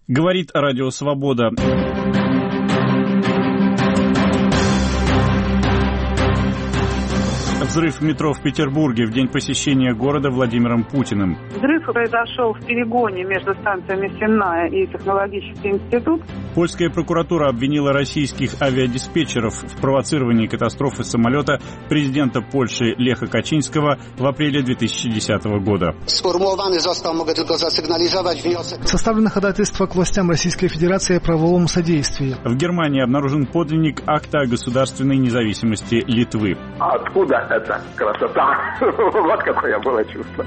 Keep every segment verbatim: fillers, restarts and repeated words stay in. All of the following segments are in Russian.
Говорит Радио Свобода. Взрыв в метро в Петербурге в день посещения города Владимиром Путиным. Взрыв произошел в перегоне между станциями Сенная и Технологический институт. Польская прокуратура обвинила российских авиадиспетчеров в провоцировании катастрофы самолета президента Польши Леха Качинского в апреле две тысячи десятого года. Составлено ходатайство к властям Российской Федерации о правовом содействии. В Германии обнаружен подлинник акта о государственной независимости Литвы. Откуда это красота? Вот какое было чувство.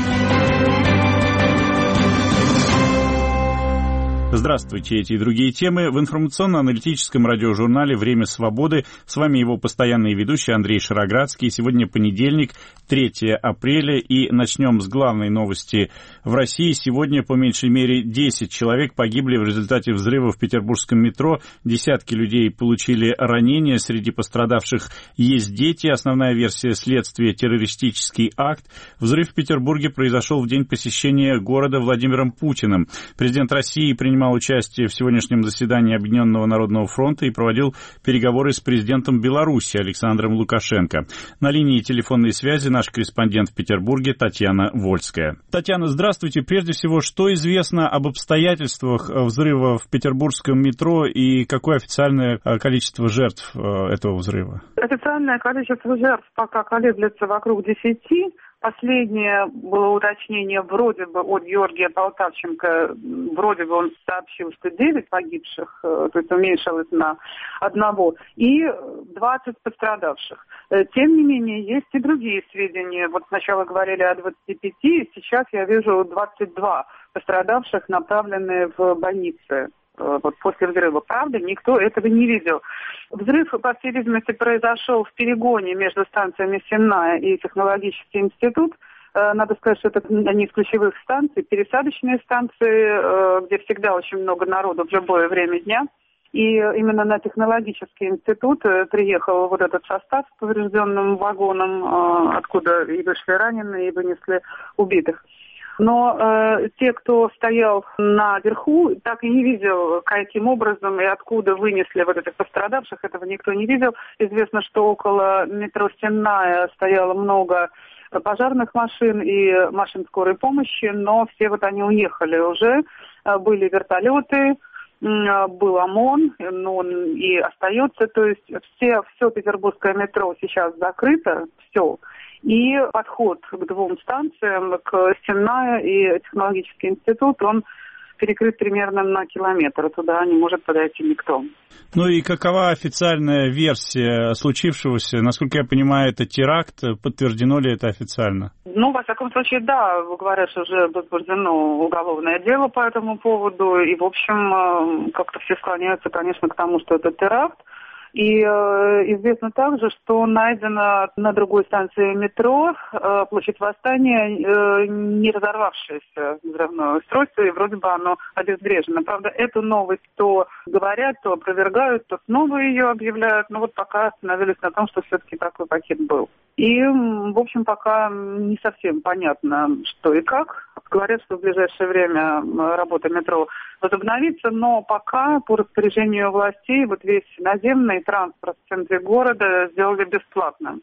Здравствуйте, эти и другие темы в информационно-аналитическом радиожурнале «Время свободы». С вами его постоянный ведущий Андрей Шароградский. Сегодня понедельник, третьего апреля, и начнем с главной новости. В России сегодня по меньшей мере десять человек погибли в результате взрыва в петербургском метро. Десятки людей получили ранения. Среди пострадавших есть дети. Основная версия следствия — террористический акт. Взрыв в Петербурге произошел в день посещения города Владимиром Путиным. Президент России принимал участие в сегодняшнем заседании Объединенного народного фронта и проводил переговоры с президентом Беларуси Александром Лукашенко. На линии телефонной связи наш корреспондент в Петербурге Татьяна Вольская. Татьяна, здравствуйте. Прежде всего, что известно об обстоятельствах взрыва в петербургском метро и какое официальное количество жертв этого взрыва? Официальное количество жертв пока колеблется вокруг десяти. Последнее было уточнение вроде бы от Георгия Полтавченко, вроде бы он сообщил, что девять погибших, то есть уменьшилось на одного, и двадцать пострадавших. Тем не менее, есть и другие сведения. Вот сначала говорили о двадцати пяти, сейчас я вижу двадцать два пострадавших, направленные в больницы. Вот после взрыва. Правда, никто этого не видел. Взрыв, по всей видимости, произошел в перегоне между станциями Сенная и Технологический институт. Надо сказать, что это одни из ключевых станций, пересадочные станции, где всегда очень много народу в любое время дня. И именно на Технологический институт приехал вот этот состав с поврежденным вагоном, откуда и вышли раненые, и вынесли убитых. Но э, те, кто стоял наверху, так и не видел, каким образом и откуда вынесли вот этих пострадавших, этого никто не видел. Известно, что около метро Сенная стояло много пожарных машин и машин скорой помощи, но все вот они уехали уже. Были вертолеты, был ОМОН, но он и остается. То есть все, все петербургское метро сейчас закрыто, все. И подход к двум станциям, к Сенная и Технологический институт, он перекрыт примерно на километр. Туда не может подойти никто. Ну и какова официальная версия случившегося? Насколько я понимаю, это теракт. Подтверждено ли это официально? Ну, во всяком случае, да. Говорят, что уже возбуждено уголовное дело по этому поводу. И, в общем, как-то все склоняются, конечно, к тому, что это теракт. И э, известно также, что найдено на другой станции метро э, площадь Восстания э, не разорвавшееся взрывное устройство, и вроде бы оно обезврежено. Правда, эту новость то говорят, то опровергают, то снова ее объявляют, но вот пока остановились на том, что все-таки такой пакет был. И, в общем, пока не совсем понятно, что и как. Говорят, что в ближайшее время работа метро возобновится, но пока по распоряжению властей вот весь наземный транспорт в центре города сделали бесплатно.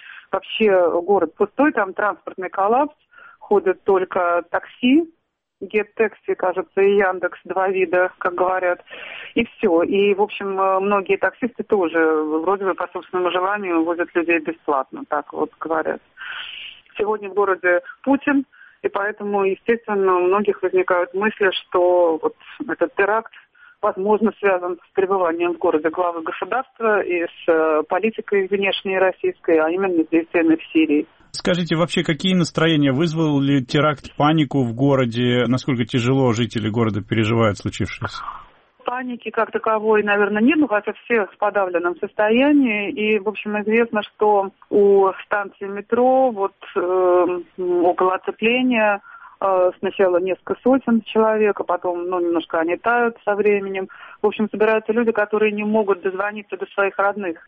Вообще город пустой, там транспортный коллапс, ходят только такси, Гет-такси, кажется, и Яндекс, два вида, как говорят, и все. И, в общем, многие таксисты тоже вроде бы по собственному желанию возят людей бесплатно, так вот говорят. Сегодня в городе Путин, и поэтому, естественно, у многих возникают мысли, что вот этот теракт, возможно, связан с пребыванием в городе главы государства и с политикой внешней российской, а именно с действиями в Сирии. Скажите, вообще, какие настроения? Вызвал ли теракт панику в городе? Насколько тяжело жители города переживают случившееся? Паники как таковой, наверное, нет, но хотя все в подавленном состоянии. И, в общем, известно, что у станции метро вот э, около оцепления э, сначала несколько сотен человек, а потом ну, немножко они тают со временем. В общем, собираются люди, которые не могут дозвониться до своих родных.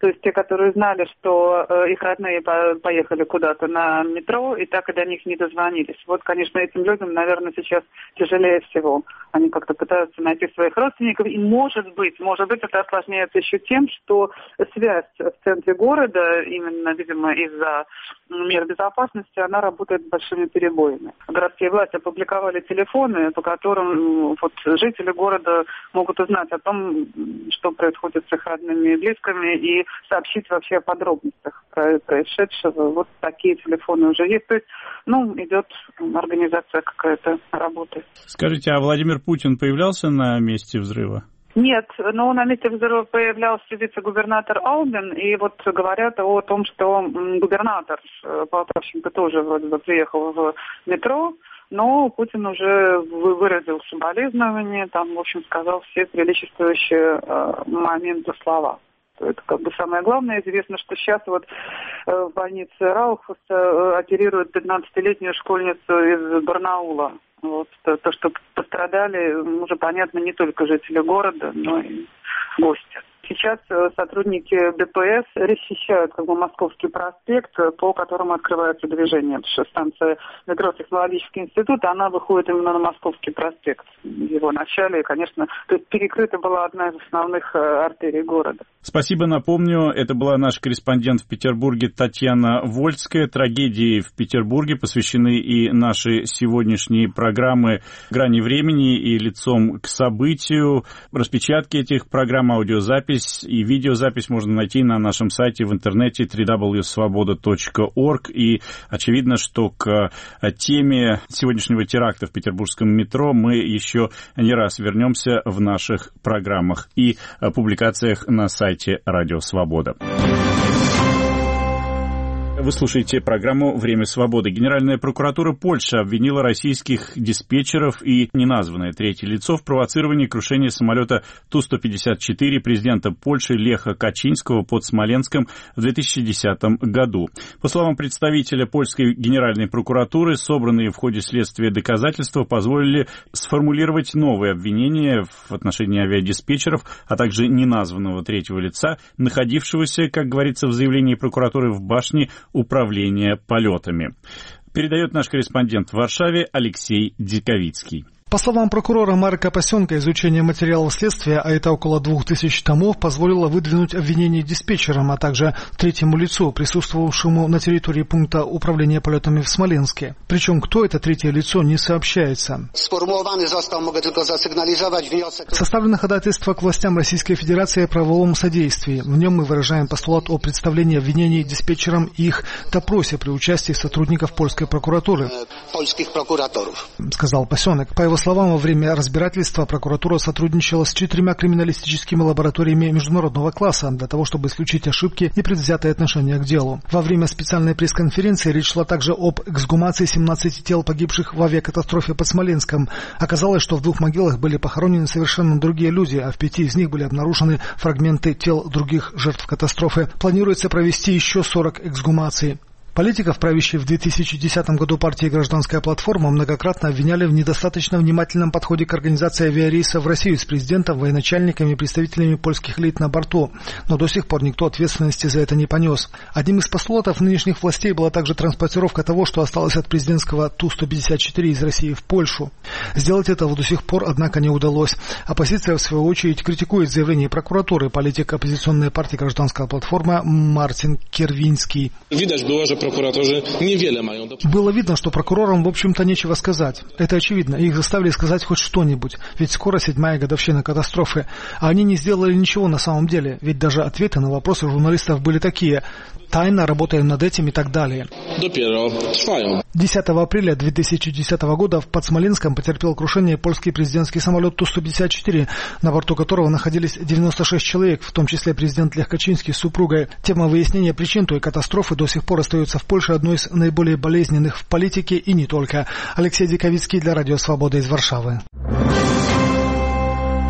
То есть те, которые знали, что э, их родные по- поехали куда-то на метро, и так и до них не дозвонились. Вот, конечно, этим людям, наверное, сейчас тяжелее всего. Они как-то пытаются найти своих родственников, и, может быть, может быть, это осложняется еще тем, что связь в центре города, именно, видимо, из-за мер безопасности, она работает с большими перебоями. Городские власти опубликовали телефоны, по которым вот, жители города могут узнать о том, что происходит с их родными и близкими, и сообщить вообще о подробностях происшедшего. Вот такие телефоны уже есть. То есть, ну, идет организация какая-то, работает. Скажите, а Владимир Путин появлялся на месте взрыва? Нет, но на месте взрыва появлялся вице-губернатор Албин, и вот говорят о том, что губернатор Полтавченко тоже вроде бы приехал в метро, но Путин уже выразил соболезнования, там, в общем, сказал все приличествующие э, моменту слова. Это как бы самое главное. Известно, что сейчас вот э, в больнице Раухуса э, оперируют пятнадцатилетнюю школьницу из Барнаула. Вот, то, то, что пострадали, уже понятно, не только жители города, но и гости. Сейчас сотрудники ДПС расчищают как бы Московский проспект, по которому открывается движение. Потому что станция метро Технологический институт, она выходит именно на Московский проспект. В его начале, и, конечно, то есть перекрыта была одна из основных артерий города. Спасибо, напомню, это была наш корреспондент в Петербурге Татьяна Вольская. Трагедии в Петербурге посвящены и наши сегодняшние программы «Грани времени» и «Лицом к событию». Распечатки этих программ, аудиозапись и видеозапись можно найти на нашем сайте в интернете дабл ю дабл ю дабл ю точка свобода точка орг. И очевидно, что к теме сегодняшнего теракта в петербургском метро мы еще не раз вернемся в наших программах и публикациях на сайте Радио Свобода. Вы слушаете программу «Время свободы». Генеральная прокуратура Польши обвинила российских диспетчеров и неназванное третье лицо в провоцировании крушения самолета Ту сто пятьдесят четыре президента Польши Леха Качинского под Смоленском в две тысячи десятом году. По словам представителя польской генеральной прокуратуры, собранные в ходе следствия доказательства позволили сформулировать новые обвинения в отношении авиадиспетчеров, а также неназванного третьего лица, находившегося, как говорится в заявлении прокуратуры, в башне управления полетами. Передает наш корреспондент в Варшаве Алексей Диковицкий. По словам прокурора Марка Пасенка, изучение материалов следствия, а это около двух тысяч томов, позволило выдвинуть обвинение диспетчерам, а также третьему лицу, присутствовавшему на территории пункта управления полетами в Смоленске. Причем кто это третье лицо, не сообщается. Составлено ходатайство к властям Российской Федерации о правовом содействии. В нем мы выражаем постулат о представлении обвинений диспетчерам и их допросе при участии сотрудников польской прокуратуры, сказал Пасенок. По его словам, во время разбирательства прокуратура сотрудничала с четырьмя криминалистическими лабораториями международного класса для того, чтобы исключить ошибки и предвзятое отношение к делу. Во время специальной пресс-конференции речь шла также об эксгумации семнадцати тел погибших в авиакатастрофе под Смоленском. Оказалось, что в двух могилах были похоронены совершенно другие люди, а в пяти из них были обнаружены фрагменты тел других жертв катастрофы. Планируется провести еще сорок эксгумаций. Политиков, правящей в две тысячи десятом году партии «Гражданская платформа», многократно обвиняли в недостаточно внимательном подходе к организации авиарейсов в Россию с президентом, военачальниками и представителями польских элит на борту. Но до сих пор никто ответственности за это не понес. Одним из постулатов нынешних властей была также транспортировка того, что осталось от президентского Ту сто пятьдесят четыре из России в Польшу. Сделать этого до сих пор, однако, не удалось. Оппозиция, в свою очередь, критикует заявление прокуратуры. Политик оппозиционной партии «Гражданская платформа» Мартин Кервинский. Видать было, что прокураторы невеле mają do... Было видно, что прокурорам, в общем-то, нечего сказать. Это очевидно. Их заставили сказать хоть что-нибудь. Ведь скоро седьмая годовщина катастрофы. А они не сделали ничего на самом деле. Ведь даже ответы на вопросы журналистов были такие: тайно работаем над этим и так далее. десятого апреля две тысячи десятого года под Смоленском потерпел крушение польский президентский самолет Ту сто пятьдесят четыре, на борту которого находились девяносто шесть человек, в том числе президент Лех Качинский с супругой. Тема выяснения причин той катастрофы до сих пор остается в Польше одной из наиболее болезненных в политике и не только. Алексей Диковицкий для Радио Свобода из Варшавы.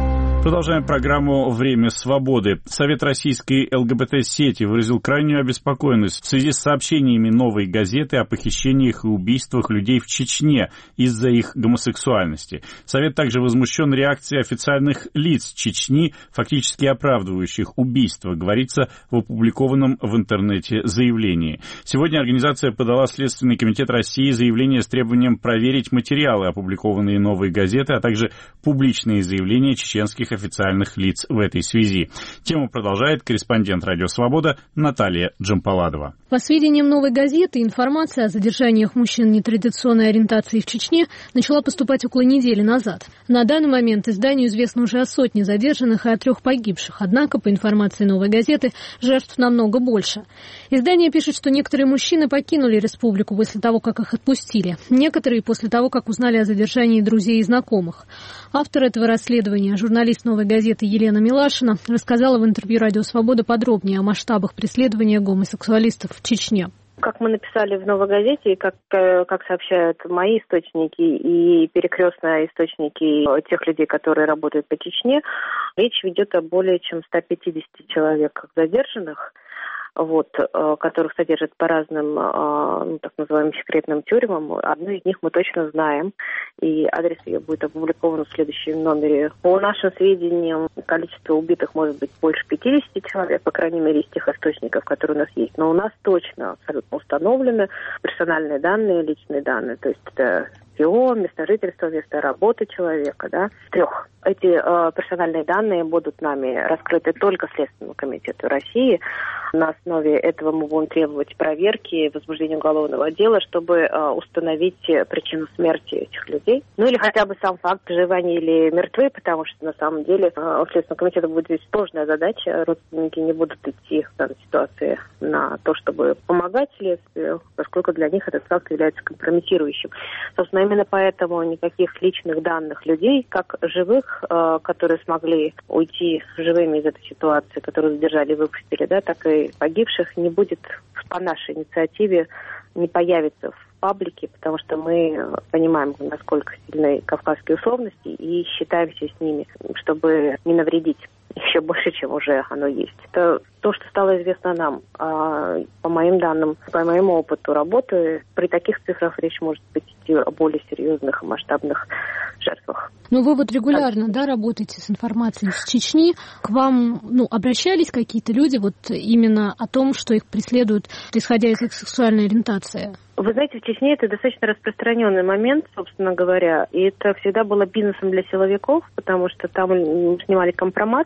Продолжаем программу «Время свободы». Совет российской ЛГБТ-сети выразил крайнюю обеспокоенность в связи с сообщениями «Новой газеты» о похищениях и убийствах людей в Чечне из-за их гомосексуальности. Совет также возмущен реакцией официальных лиц Чечни, фактически оправдывающих убийства, говорится в опубликованном в интернете заявлении. Сегодня организация подала в Следственный комитет России заявление с требованием проверить материалы, опубликованные «Новой газеты», а также публичные заявления чеченских официальных лиц в этой связи. Тему продолжает корреспондент «Радио Свобода» Наталья Джампаладова. По сведениям «Новой газеты», информация о задержаниях мужчин нетрадиционной ориентации в Чечне начала поступать около недели назад. На данный момент изданию известно уже о сотне задержанных и о трех погибших. Однако, по информации «Новой газеты», жертв намного больше. Издание пишет, что некоторые мужчины покинули республику после того, как их отпустили. Некоторые после того, как узнали о задержании друзей и знакомых. Автор этого расследования, журналист «Новой газеты» Елена Милашина, рассказала в интервью «Радио Свобода» подробнее о масштабах преследования гомосексуалистов в Чечне. Как мы написали в «Новой газете», и как, как сообщают мои источники и перекрестные источники тех людей, которые работают по Чечне, речь ведет о более чем ста пятидесяти человеках задержанных, вот, которых содержат по разным, ну, так называемым секретным тюрьмам. Одну из них мы точно знаем, и адрес ее будет опубликован в следующем номере. По нашим сведениям, количество убитых может быть больше пятидесяти человек, по крайней мере, из тех источников, которые у нас есть. Но у нас точно абсолютно установлены персональные данные, личные данные, то есть это СИО, место жительства, место работы человека, да, трех. Эти э, персональные данные будут нами раскрыты только Следственному комитету России. На основе этого мы будем требовать проверки, возбуждения уголовного дела, чтобы э, установить причину смерти этих людей. Ну или хотя бы сам факт, живы они или мертвы, потому что на самом деле э, у Следственного комитета будет здесь сложная задача. Родственники не будут идти в данной ситуации на то, чтобы помогать следствию, поскольку для них этот факт является компрометирующим. Собственно, именно поэтому никаких личных данных людей, как живых, которые смогли уйти живыми из этой ситуации, которые задержали и выпустили, да, так и погибших, не будет по нашей инициативе, не появится в паблике, потому что мы понимаем, насколько сильны кавказские условности и считаемся с ними, чтобы не навредить еще больше, чем уже оно есть. Это то, что стало известно нам. А по моим данным, по моему опыту работы, при таких цифрах речь может быть идти о более серьезных и масштабных жертвах. Ну, вы вот регулярно, да, работаете с информацией из Чечни. К вам, ну, обращались какие-то люди вот именно о том, что их преследуют, исходя из их сексуальной ориентации? Вы знаете, в Чечне это достаточно распространенный момент, собственно говоря, и это всегда было бизнесом для силовиков, потому что там снимали компромат,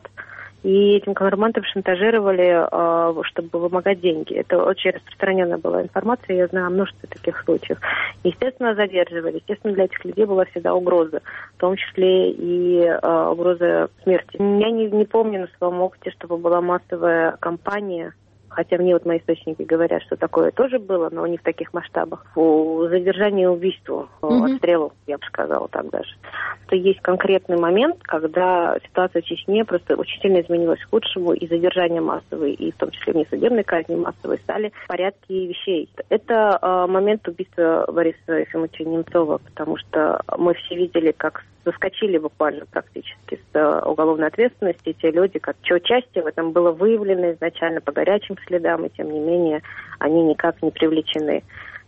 и этим компроматом шантажировали, чтобы вымогать деньги. Это очень распространенная была информация, я знаю о множестве таких случаев. Естественно, задерживали. Естественно, для этих людей была всегда угроза, в том числе и угроза смерти. Я не, не помню на своем опыте, чтобы была массовая кампания, хотя мне вот мои источники говорят, что такое тоже было, но не в таких масштабах. По задержанию и убийству, mm-hmm. отстрелу, я бы сказала так даже. То есть конкретный момент, когда ситуация в Чечне просто очень сильно изменилась к худшему, и задержания массовые, и в том числе внесудебные казни массовые стали в порядке вещей. Это э, момент убийства Бориса Ефимовича Немцова, потому что мы все видели, как заскочили буквально практически с уголовной ответственности те люди, как чье участие в этом было выявлено изначально по горячим следам, и тем не менее они никак не привлечены.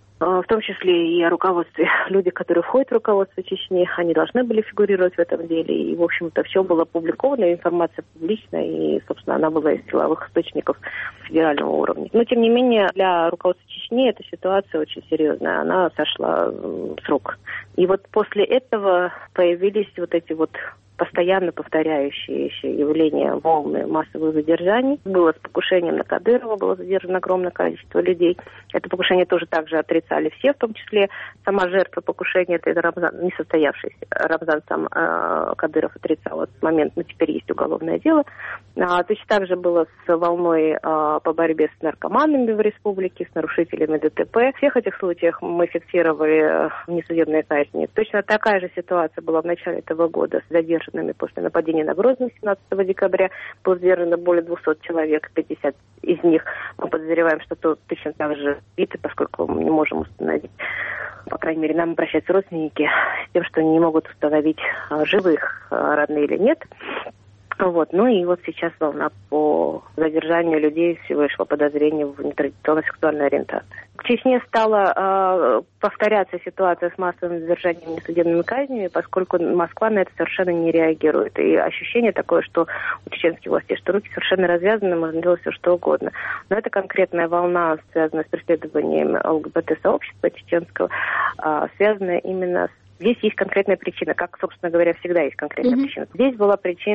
В том числе и о руководстве. Люди, которые входят в руководство Чечни, они должны были фигурировать в этом деле. И, в общем-то, все было опубликовано, информация публичная, и, собственно, она была из силовых источников федерального уровня. Но, тем не менее, для руководства Чечни эта ситуация очень серьезная. Она сошла с рук. И вот после этого появились вот эти вот постоянно повторяющиеся явления, волны массовых задержаний. Было с покушением на Кадырова, было задержано огромное количество людей. Это покушение тоже также отрицали все, в том числе сама жертва покушения, это Рамзан, не состоявшийся. Рамзан сам э, Кадыров отрицал этот момент, но теперь есть уголовное дело. А, точно так же было с волной э, по борьбе с наркоманами в республике, с нарушителями ДТП. В всех этих случаях мы фиксировали несудебные казни. Точно такая же ситуация была в начале этого года с задержанными после нападения на Грозный семнадцатого декабря. Было задержано более двухсот человек, пятьдесят из них мы подозреваем, что то точно так же убиты, поскольку мы не можем установить. По крайней мере, нам обращаются родственники с тем, что не могут установить, живых родные или нет. Вот. Ну и вот сейчас волна по задержанию людей всего лишь по подозрению в нетрадиционной сексуальной ориентации. В Чечне стала э, повторяться ситуация с массовым задержанием и судебными казнями, поскольку Москва на это совершенно не реагирует. И ощущение такое, что у чеченских властей, что руки совершенно развязаны, можно делать все что угодно. Но эта конкретная волна, связанная с преследованием ЛГБТ-сообщества чеченского, э, связана именно с Здесь есть конкретная причина, как, собственно говоря, всегда есть конкретная mm-hmm. причина. Здесь была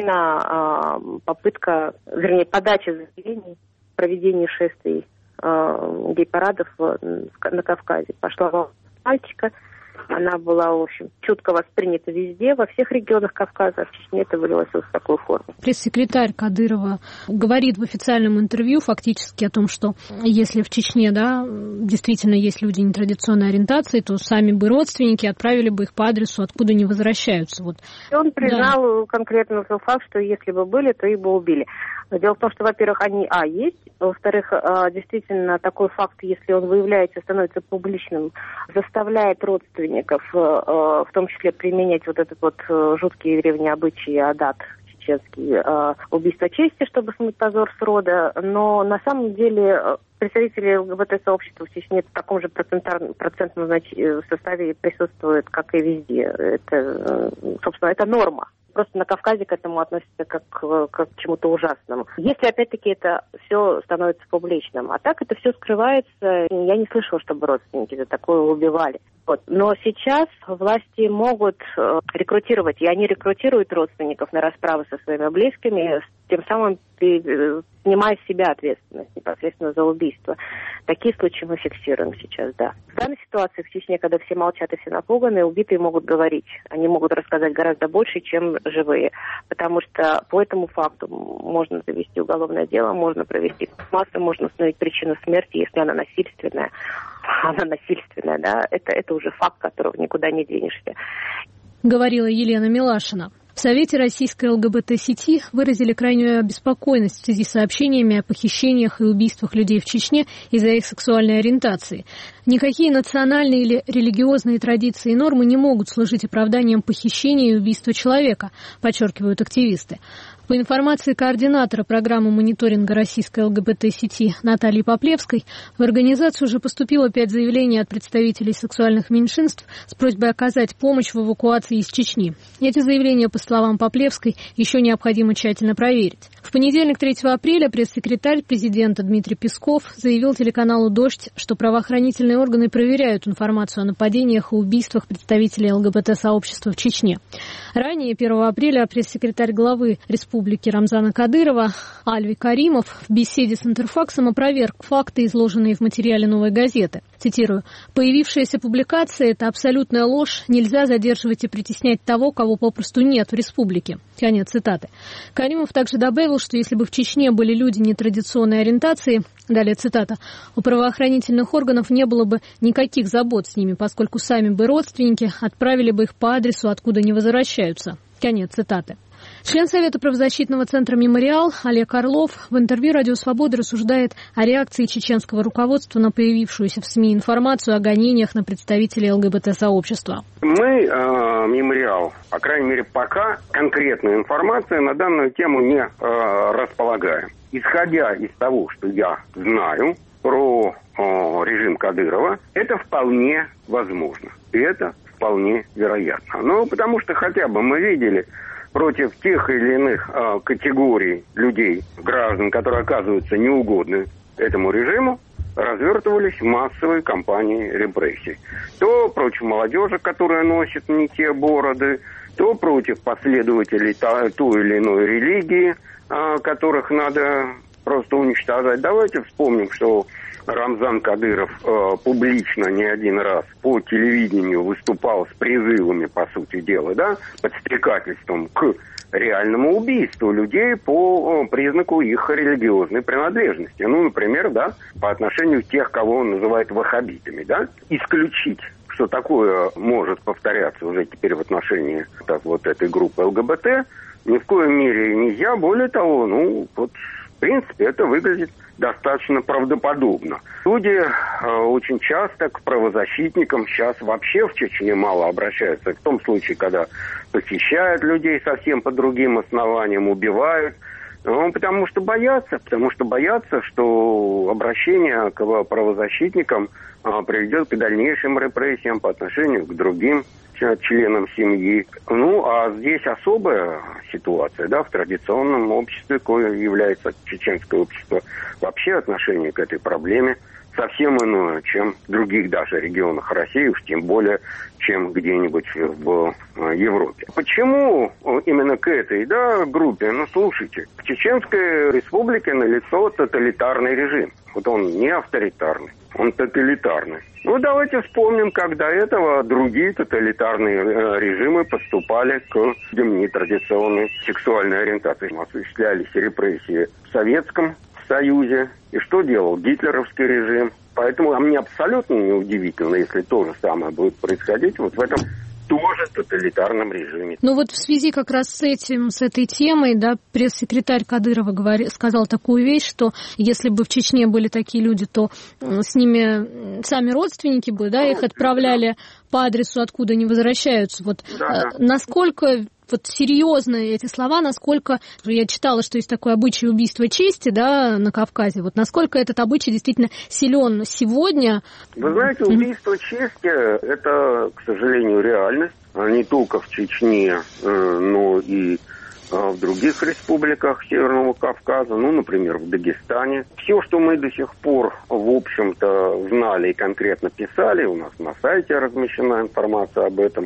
причина э, попытка, вернее, подачи заявлений, проведения шествий, э, гей-парадов на Кавказе. Пошла волна мальчика, она была, в общем, чутко воспринята везде, во всех регионах Кавказа, в Чечне это вылилось в такую форму. Пресс-секретарь Кадырова говорит в официальном интервью фактически о том, что если в Чечне, да, действительно есть люди нетрадиционной ориентации, то сами бы родственники отправили бы их по адресу, откуда не возвращаются. Вот. Он признал да. конкретно тот факт, что если бы были, то их бы убили. Дело в том, что, во-первых, они, а, есть, во-вторых, действительно, такой факт, если он выявляется, становится публичным, заставляет родственников, в том числе, применять вот этот вот жуткий древний обычай адат, чеченский, убийство чести, чтобы смыть позор с рода, но на самом деле представители ЛГБТ-сообщества в Чечне в таком же процентном составе присутствуют, как и везде. Это, собственно, это норма. Просто на Кавказе к этому относятся как, как к чему-то ужасному. Если, опять-таки, это все становится публичным. А так это все скрывается. Я не слышала, чтобы родственники за такое убивали. Вот. Но сейчас власти могут рекрутировать, и они рекрутируют родственников на расправы со своими близкими, тем самым снимая с себя ответственность непосредственно за убийство. Такие случаи мы фиксируем сейчас, да. В данной ситуации в Чечне, когда все молчат и все напуганы, убитые могут говорить. Они могут рассказать гораздо больше, чем живые. Потому что по этому факту можно завести уголовное дело, можно провести массу, можно установить причину смерти, если она насильственная. Она насильственная, да, это, это уже факт, которого никуда не денешься. Говорила Елена Милашина. В Совете российской ЛГБТ-сети выразили крайнюю обеспокоенность в связи с сообщениями о похищениях и убийствах людей в Чечне из-за их сексуальной ориентации. Никакие национальные или религиозные традиции и нормы не могут служить оправданием похищения и убийства человека, подчеркивают активисты. По информации координатора программы мониторинга российской ЛГБТ-сети Натальи Поплевской, в организацию уже поступило пять заявлений от представителей сексуальных меньшинств с просьбой оказать помощь в эвакуации из Чечни. Эти заявления, по словам Поплевской, еще необходимо тщательно проверить. В понедельник, третьего апреля, пресс-секретарь президента Дмитрий Песков заявил телеканалу «Дождь», что правоохранительные органы проверяют информацию о нападениях и убийствах представителей ЛГБТ-сообщества в Чечне. Ранее, первого апреля, пресс-секретарь главы республики Рамзана Кадырова Альви Каримов в беседе с Интерфаксом опроверг факты, изложенные в материале «Новой газеты». Цитирую: «Появившаяся публикация – это абсолютная ложь. Нельзя задерживать и притеснять того, кого попросту нет в республике». Конец цитаты. Каримов также добавил, что если бы в Чечне были люди нетрадиционной ориентации, далее цитата, у правоохранительных органов не было бы никаких забот с ними, поскольку сами бы родственники отправили бы их по адресу, откуда не возвращаются. Конец цитаты. Член Совета правозащитного центра «Мемориал» Олег Орлов в интервью «Радио Свобода» рассуждает о реакции чеченского руководства на появившуюся в СМИ информацию о гонениях на представителей ЛГБТ-сообщества. Мы, э, «Мемориал», по крайней мере, пока конкретную информацию на данную тему не э, располагаем. Исходя из того, что я знаю про э, режим Кадырова, это вполне возможно. И это вполне вероятно. Ну, потому что хотя бы мы видели против тех или иных э, категорий людей, граждан, которые оказываются неугодны этому режиму, развертывались массовые кампании репрессий. То против молодежи, которая носит не те бороды, то против последователей та, той или иной религии, э, которых надо просто уничтожать. Давайте вспомним, что Рамзан Кадыров э, публично не один раз по телевидению выступал с призывами, по сути дела, да, подстрекательством к реальному убийству людей по э, признаку их религиозной принадлежности. Ну, например, да, по отношению к тех, кого он называет ваххабитами, да, исключить, что такое может повторяться уже теперь в отношении так, вот этой группы ЛГБТ, ни в коем мере нельзя. Более того, ну, вот принципе, это выглядит достаточно правдоподобно. Люди э, очень часто к правозащитникам сейчас вообще в Чечне мало обращаются. В том случае, когда похищают людей совсем по другим основаниям, убивают. Ну, потому что боятся, потому что боятся, что обращение к правозащитникам а, приведет к дальнейшим репрессиям по отношению к другим членам семьи. Ну, а здесь особая ситуация, да, в традиционном обществе, кое является чеченское общество, вообще отношение к этой проблеме совсем иное, чем в других даже регионах России, уж тем более, чем где-нибудь в Европе. Почему именно к этой, да, группе? Ну, слушайте, в Чеченской республике налицо тоталитарный режим. Вот он не авторитарный, он тоталитарный. Ну, давайте вспомним, как до этого другие тоталитарные режимы поступали к людям нетрадиционной сексуальной ориентации. Осуществлялись репрессии в Советском Союзе. И что делал гитлеровский режим? Поэтому мне абсолютно неудивительно, если то же самое будет происходить вот в этом тоже тоталитарном режиме. Ну вот в связи как раз с этим, с этой темой, да, пресс-секретарь Кадырова говори, сказал такую вещь, что если бы в Чечне были такие люди, то с ними сами родственники бы, да, их отправляли по адресу, откуда они возвращаются. Вот да, да. Насколько вот серьезно эти слова, насколько я читала, что есть такое обычай убийства чести, да, на Кавказе. Вот насколько этот обычай действительно силен сегодня? Вы знаете, убийство чести – это, к сожалению, реальность. Не только в Чечне, но и в других республиках Северного Кавказа, ну, например, в Дагестане. Все, что мы до сих пор, в общем-то, знали и конкретно писали, у нас на сайте размещена информация об этом,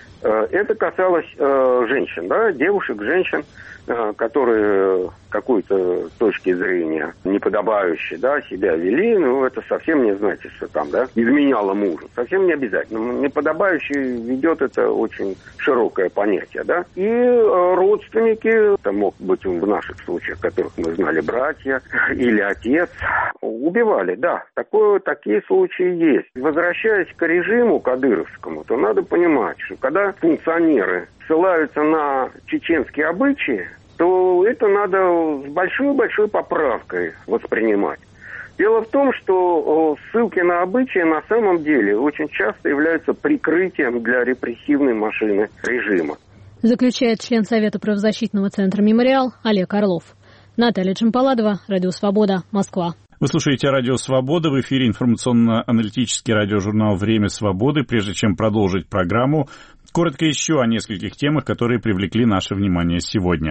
это касалось э, женщин, да, девушек, женщин, э, которые какой-то точки зрения неподобающей, да, себя вели, ну, это совсем не значит, что там, да, изменяла мужу. Совсем не обязательно. Неподобающий ведет, это очень широкое понятие, да. И э, родственники, это мог быть в наших случаях, которых мы знали, братья или отец, убивали, да. Такое, такие случаи есть. Возвращаясь к режиму кадыровскому, то надо понимать, что когда функционеры ссылаются на чеченские обычаи, то это надо с большой-большой поправкой воспринимать. Дело в том, что ссылки на обычаи на самом деле очень часто являются прикрытием для репрессивной машины режима. Заключает член Совета правозащитного центра «Мемориал» Олег Орлов. Наталья Джампаладова, Радио Свобода, Москва. Вы слушаете Радио Свобода, в эфире информационно-аналитический радиожурнал «Время свободы». Прежде чем продолжить программу, коротко еще о нескольких темах, которые привлекли наше внимание сегодня.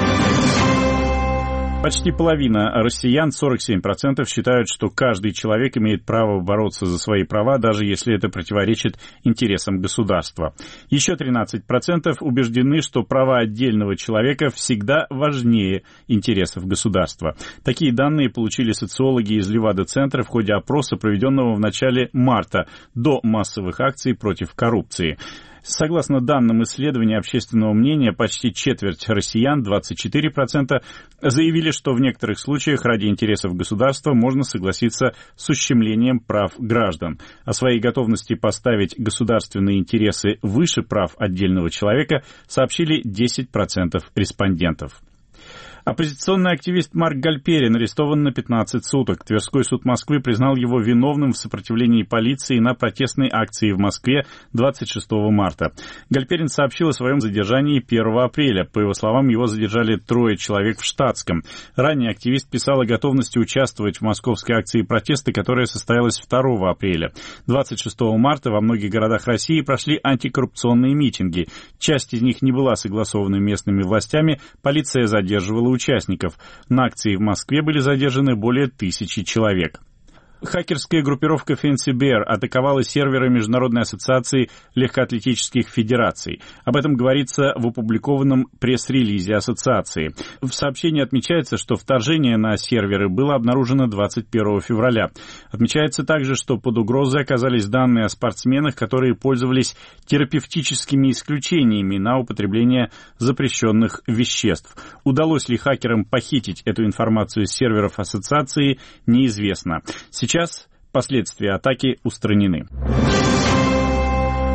Почти половина россиян, сорок семь процентов, считают, что каждый человек имеет право бороться за свои права, даже если это противоречит интересам государства. Еще тринадцать процентов убеждены, что права отдельного человека всегда важнее интересов государства. Такие данные получили социологи из Левада-центра в ходе опроса, проведенного в начале марта, до массовых акций против коррупции. Согласно данным исследования общественного мнения, почти четверть россиян, двадцать четыре процента, заявили, что в некоторых случаях ради интересов государства можно согласиться с ущемлением прав граждан. О своей готовности поставить государственные интересы выше прав отдельного человека сообщили десять процентов респондентов. Оппозиционный активист Марк Гальперин арестован на пятнадцать суток. Тверской суд Москвы признал его виновным в сопротивлении полиции на протестной акции в Москве двадцать шестого марта. Гальперин сообщил о своем задержании первого апреля. По его словам, его задержали трое человек в штатском. Ранее активист писал о готовности участвовать в московской акции протеста, которая состоялась второго апреля. двадцать шестого марта во многих городах России прошли антикоррупционные митинги. Часть из них не была согласована местными властями, полиция задерживала участников. На акции в Москве были задержаны более тысячи человек. Хакерская группировка Fancy Bear атаковала серверы Международной ассоциации легкоатлетических федераций. Об этом говорится в опубликованном пресс-релизе ассоциации. В сообщении отмечается, что вторжение на серверы было обнаружено двадцать первого февраля. Отмечается также, что под угрозой оказались данные о спортсменах, которые пользовались терапевтическими исключениями на употребление запрещенных веществ. Удалось ли хакерам похитить эту информацию с серверов ассоциации, неизвестно. Сейчас последствия атаки устранены.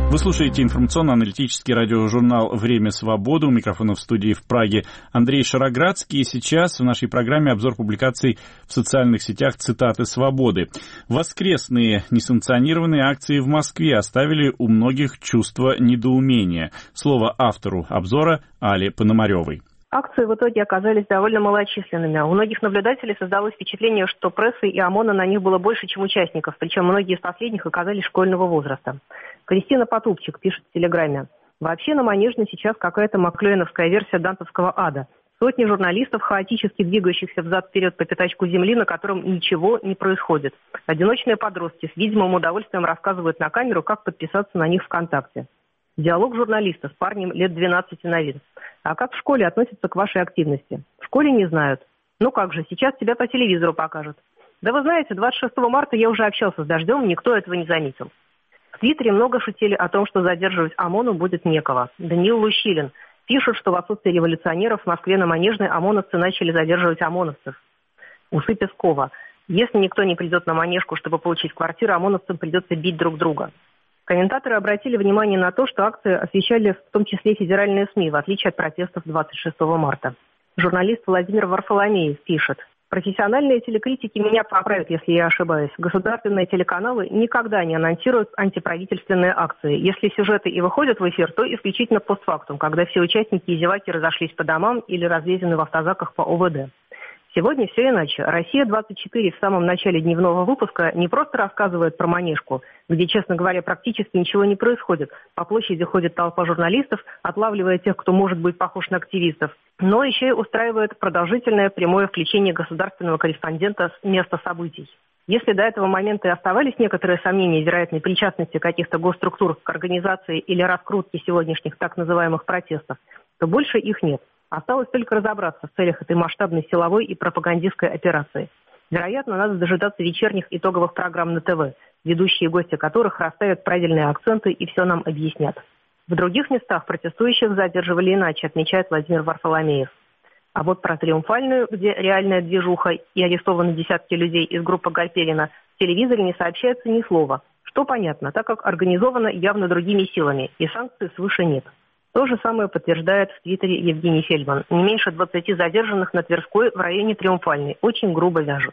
Вы слушаете информационно-аналитический радиожурнал «Время свободы». У микрофона в студии в Праге Андрей Шароградский. И сейчас в нашей программе обзор публикаций в социальных сетях «Цитаты свободы». Воскресные несанкционированные акции в Москве оставили у многих чувство недоумения. Слово автору обзора Алле Пономаревой. Акции в итоге оказались довольно малочисленными. У многих наблюдателей создалось впечатление, что прессы и ОМОНа на них было больше, чем участников, причем многие из последних оказались школьного возраста. Кристина Потупчик пишет в Телеграме. Вообще на Манежной сейчас какая-то маклюэновская версия дантовского ада. Сотни журналистов, хаотически двигающихся взад-вперед по пятачку земли, на котором ничего не происходит. Одиночные подростки с видимым удовольствием рассказывают на камеру, как подписаться на них ВКонтакте. Диалог журналиста с парнем лет двенадцати на вид. А как в школе относятся к вашей активности? В школе не знают. Ну как же, сейчас тебя по телевизору покажут. Да вы знаете, двадцать шестого марта я уже общался с Дождем, никто этого не заметил. В Твиттере много шутили о том, что задерживать ОМОНу будет некого. Даниил Лущилин пишет, что в отсутствие революционеров в Москве на Манежной ОМОНовцы начали задерживать ОМОНовцев. Усы Пескова. Если никто не придет на Манежку, чтобы получить квартиру, ОМОНовцам придется бить друг друга. Комментаторы обратили внимание на то, что акции освещали в том числе федеральные СМИ, в отличие от протестов двадцать шестого марта. Журналист Владимир Варфоломеев пишет. Профессиональные телекритики меня поправят, если я ошибаюсь. Государственные телеканалы никогда не анонсируют антиправительственные акции. Если сюжеты и выходят в эфир, то исключительно постфактум, когда все участники и зеваки разошлись по домам или развезены в автозаках по ОВД. Сегодня все иначе. «Россия-двадцать четыре» в самом начале дневного выпуска не просто рассказывает про Манежку, где, честно говоря, практически ничего не происходит. По площади ходит толпа журналистов, отлавливая тех, кто может быть похож на активистов, но еще и устраивает продолжительное прямое включение государственного корреспондента с места событий. Если до этого момента и оставались некоторые сомнения в вероятной причастности каких-то госструктур к организации или раскрутке сегодняшних так называемых протестов, то больше их нет. Осталось только разобраться в целях этой масштабной силовой и пропагандистской операции. Вероятно, надо дожидаться вечерних итоговых программ на ТВ, ведущие гости которых расставят правильные акценты и все нам объяснят. В других местах протестующих задерживали иначе, отмечает Владимир Варфоломеев. А вот про Триумфальную, где реальная движуха и арестованы десятки людей из группы Гальперина, в телевизоре не сообщается ни слова. Что понятно, так как организовано явно другими силами, и санкций свыше нет. То же самое подтверждает в Твиттере Евгений Фельдман. Не меньше двадцати задержанных на Тверской в районе Триумфальной. Очень грубо вяжут.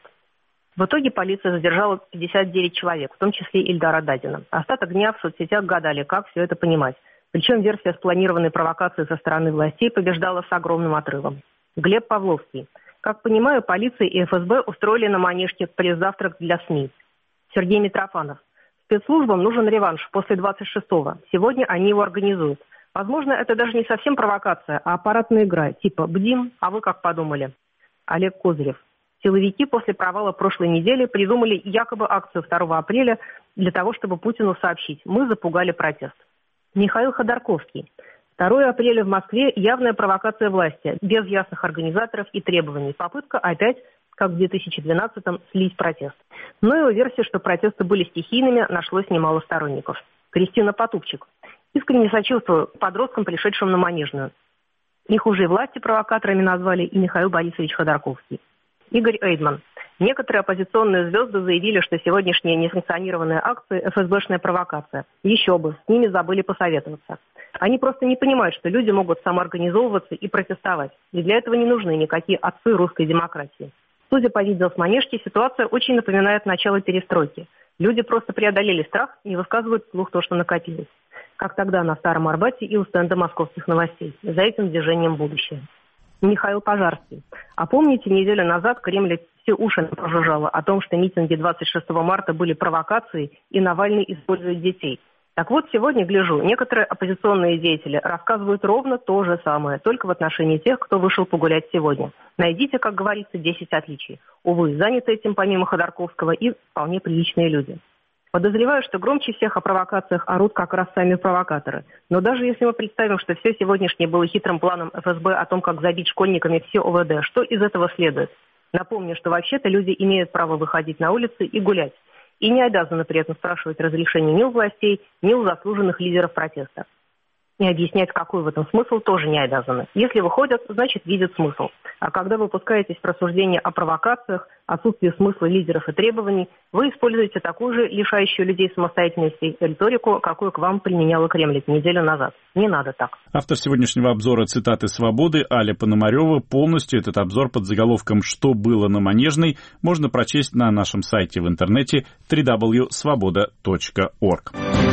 В итоге полиция задержала пятьдесят девять человек, в том числе Ильдара Дадина. Остаток дня в соцсетях гадали, как все это понимать. Причем версия спланированной провокации со стороны властей побеждала с огромным отрывом. Глеб Павловский. Как понимаю, полиция и эф эс бэ устроили на Манежке пресс-завтрак для СМИ. Сергей Митрофанов. Спецслужбам нужен реванш после двадцать шестого. Сегодня они его организуют. Возможно, это даже не совсем провокация, а аппаратная игра, типа «бдим», а вы как подумали? Олег Козырев. Силовики после провала прошлой недели придумали якобы акцию второго апреля для того, чтобы Путину сообщить: мы запугали протест. Михаил Ходорковский. второго апреля в Москве явная провокация власти, без ясных организаторов и требований. Попытка опять, как в две тысячи двенадцатом, слить протест. Но его версия, что протесты были стихийными, нашлось немало сторонников. Кристина Потупчик. Искренне сочувствую подросткам, пришедшим на Манежную. Их уже и власти провокаторами назвали, и Михаил Борисович Ходорковский. Игорь Эйдман. Некоторые оппозиционные звезды заявили, что сегодняшняя несанкционированная акция – эф эс бэшная провокация. Еще бы, с ними забыли посоветоваться. Они просто не понимают, что люди могут самоорганизовываться и протестовать. И для этого не нужны никакие отцы русской демократии. Судя по видео с Манежки, ситуация очень напоминает начало перестройки. Люди просто преодолели страх и не высказывают вслух то, что накопилось. Как тогда на Старом Арбате и у стенда московских новостей. За этим движением будущее. Михаил Пожарский. А помните, неделю назад Кремль все уши прожужжало о том, что митинги двадцать шестого марта были провокацией и Навальный использует детей. Так вот, сегодня, гляжу, некоторые оппозиционные деятели рассказывают ровно то же самое, только в отношении тех, кто вышел погулять сегодня. Найдите, как говорится, десять отличий. Увы, заняты этим помимо Ходорковского и вполне приличные люди. Подозреваю, что громче всех о провокациях орут как раз сами провокаторы. Но даже если мы представим, что все сегодняшнее было хитрым планом эф эс бэ о том, как забить школьниками все о вэ дэ, что из этого следует? Напомню, что вообще-то люди имеют право выходить на улицы и гулять. И не обязаны при этом спрашивать разрешения ни у властей, ни у заслуженных лидеров протеста. И объяснять, какой в этом смысл, тоже не обязаны. Если выходят, значит, видят смысл. А когда вы пускаетесь в рассуждения о провокациях, отсутствии смысла лидеров и требований, вы используете такую же лишающую людей самостоятельности риторику, какую к вам применяла Кремль неделю назад. Не надо так. Автор сегодняшнего обзора «Цитаты свободы» Аля Пономарева. Полностью этот обзор под заголовком «Что было на Манежной» можно прочесть на нашем сайте в интернете дабл ю дабл ю дабл ю точка свобода точка орг.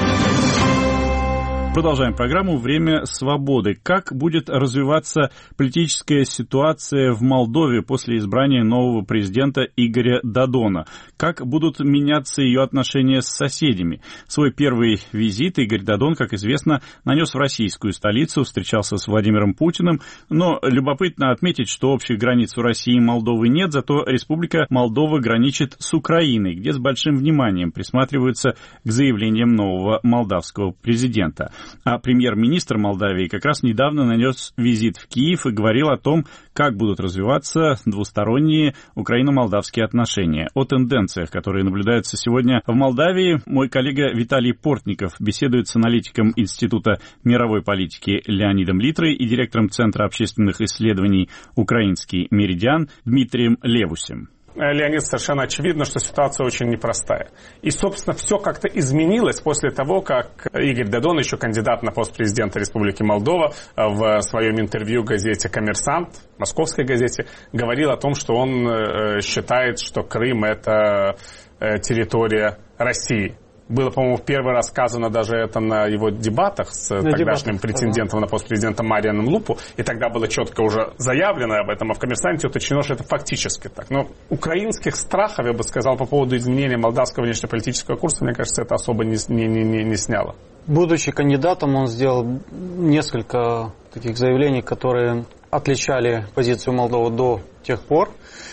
Продолжаем программу «Время свободы». Как будет развиваться политическая ситуация в Молдове после избрания нового президента Игоря Додона? Как будут меняться ее отношения с соседями? Свой первый визит Игорь Додон, как известно, нанес в российскую столицу, встречался с Владимиром Путиным. Но любопытно отметить, что общих границ у России и Молдовы нет, зато Республика Молдова граничит с Украиной, где с большим вниманием присматриваются к заявлениям нового молдавского президента. А премьер-министр Молдавии как раз недавно нанес визит в Киев и говорил о том, как будут развиваться двусторонние украино-молдавские отношения. О тенденциях, которые наблюдаются сегодня в Молдавии, мой коллега Виталий Портников беседует с аналитиком Института мировой политики Леонидом Литрой и директором Центра общественных исследований «Украинский меридиан» Дмитрием Левусем. Леонид, совершенно очевидно, что ситуация очень непростая. И, собственно, все как-то изменилось после того, как Игорь Додон, еще кандидат на пост президента Республики Молдова, в своем интервью газете «Коммерсант», московской газете, говорил о том, что он считает, что Крым – это территория России. Было, по-моему, в первый раз сказано даже это на его дебатах с на тогдашним дебатах, претендентом да. на пост президента Марианом Лупу. И тогда было четко уже заявлено об этом, а в «Коммерсанте» уточнено, что это фактически так. Но украинских страхов, я бы сказал, по поводу изменения молдавского внешнеполитического курса, мне кажется, это особо не, не, не, не сняло. Будучи кандидатом, он сделал несколько таких заявлений, которые отличали позицию Молдовы до тех пор.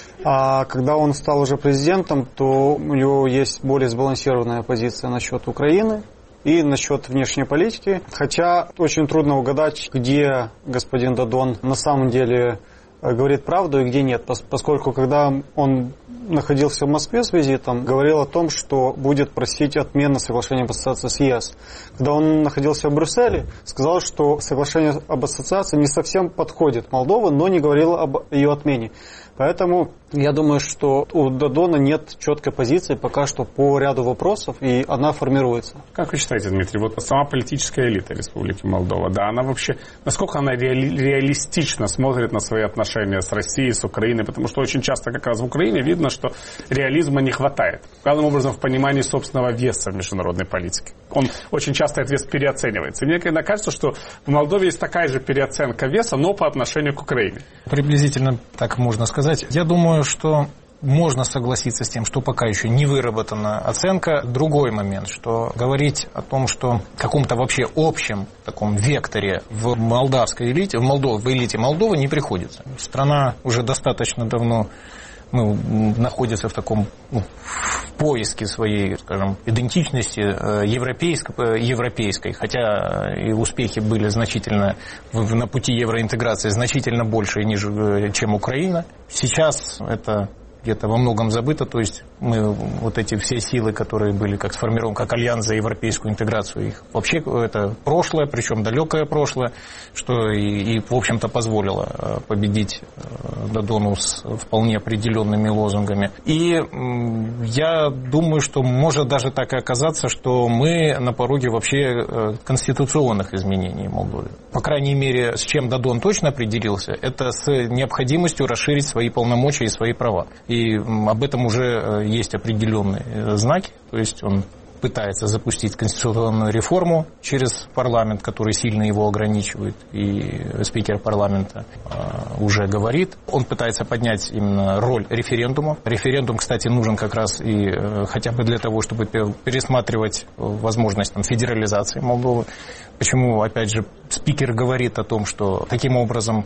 А когда он стал уже президентом, то у него есть более сбалансированная позиция насчет Украины и насчет внешней политики. Хотя очень трудно угадать, где господин Додон на самом деле говорит правду и где нет. Поскольку когда он находился в Москве с визитом, говорил о том, что будет просить отмены соглашения об ассоциации с ЕС. Когда он находился в Брюсселе, сказал, что соглашение об ассоциации не совсем подходит Молдове, но не говорил об ее отмене. Поэтому я думаю, что у Додона нет четкой позиции пока что по ряду вопросов, и она формируется. Как вы считаете, Дмитрий, вот сама политическая элита Республики Молдова, да, она вообще, насколько она реали- реалистично смотрит на свои отношения с Россией, с Украиной, потому что очень часто как раз в Украине видно, что реализма не хватает. Главным образом в понимании собственного веса в международной политике. Он очень часто этот вес переоценивается. И мне когда кажется, что в Молдове есть такая же переоценка веса, но по отношению к Украине. Приблизительно так можно сказать. Я думаю, что можно согласиться с тем, что пока еще не выработана оценка. Другой момент, что говорить о том, что в каком-то вообще общем таком векторе в молдавской элите, в, Молдов, в элите Молдовы не приходится. Страна уже достаточно давно ну, находится в таком ну, в поиске своей, скажем, идентичности европейской, европейской, хотя и успехи были значительно на пути евроинтеграции значительно больше, чем Украина. Сейчас это где-то во многом забыто, то есть мы вот эти все силы, которые были как сформированы, как альянс за европейскую интеграцию, их вообще это прошлое, причем далекое прошлое, что и, и в общем-то позволило победить Додону с вполне определенными лозунгами. И я думаю, что может даже так и оказаться, что мы на пороге вообще конституционных изменений в Молдове. По крайней мере, с чем Додон точно определился, это с необходимостью расширить свои полномочия и свои права. И об этом уже есть определенные знаки, то есть он пытается запустить конституционную реформу через парламент, который сильно его ограничивает, и спикер парламента уже говорит. Он пытается поднять именно роль референдума. Референдум, кстати, нужен как раз и хотя бы для того, чтобы пересматривать возможность там, федерализации Молдовы. Почему, опять же, спикер говорит о том, что таким образом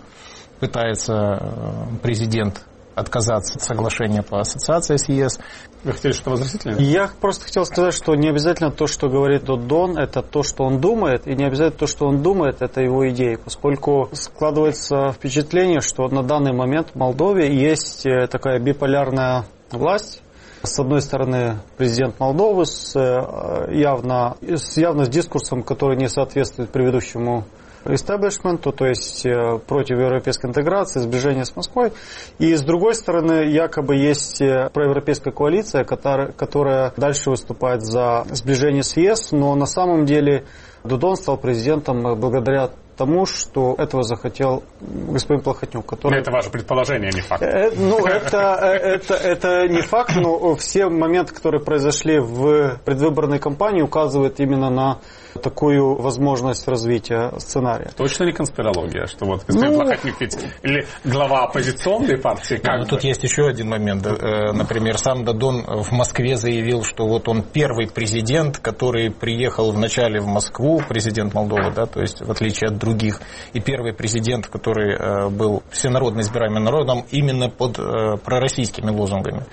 пытается президент отказаться от соглашения по ассоциации с ЕС. Вы хотели что-то возразительное? Я просто хотел сказать, что не обязательно то, что говорит Додон, это то, что он думает, и не обязательно то, что он думает, это его идеи, поскольку складывается впечатление, что на данный момент в Молдове есть такая биполярная власть. С одной стороны, президент Молдовы с явно, с явно с дискурсом, который не соответствует предыдущему истеблишменту, то есть против европейской интеграции, сближения с Москвой. И с другой стороны, якобы есть проевропейская коалиция, которая, которая дальше выступает за сближение с ЕС, но на самом деле Додон стал президентом благодаря тому, что этого захотел господин Плохотнюк, который... Это ваше предположение, а не факт. Э, ну, это, это, это не факт, но все моменты, которые произошли в предвыборной кампании, указывают именно на такую возможность развития сценария. Точно не конспирология, что вот господин ну... Плохотнюк ведь или глава оппозиционной партии... Как да, тут есть еще один момент. Например, сам Додон в Москве заявил, что вот он первый президент, который приехал вначале в Москву, президент Молдовы, да, то есть в отличие от других, и первый президент, который был всенародно избираемым народом именно под пророссийскими лозунгами.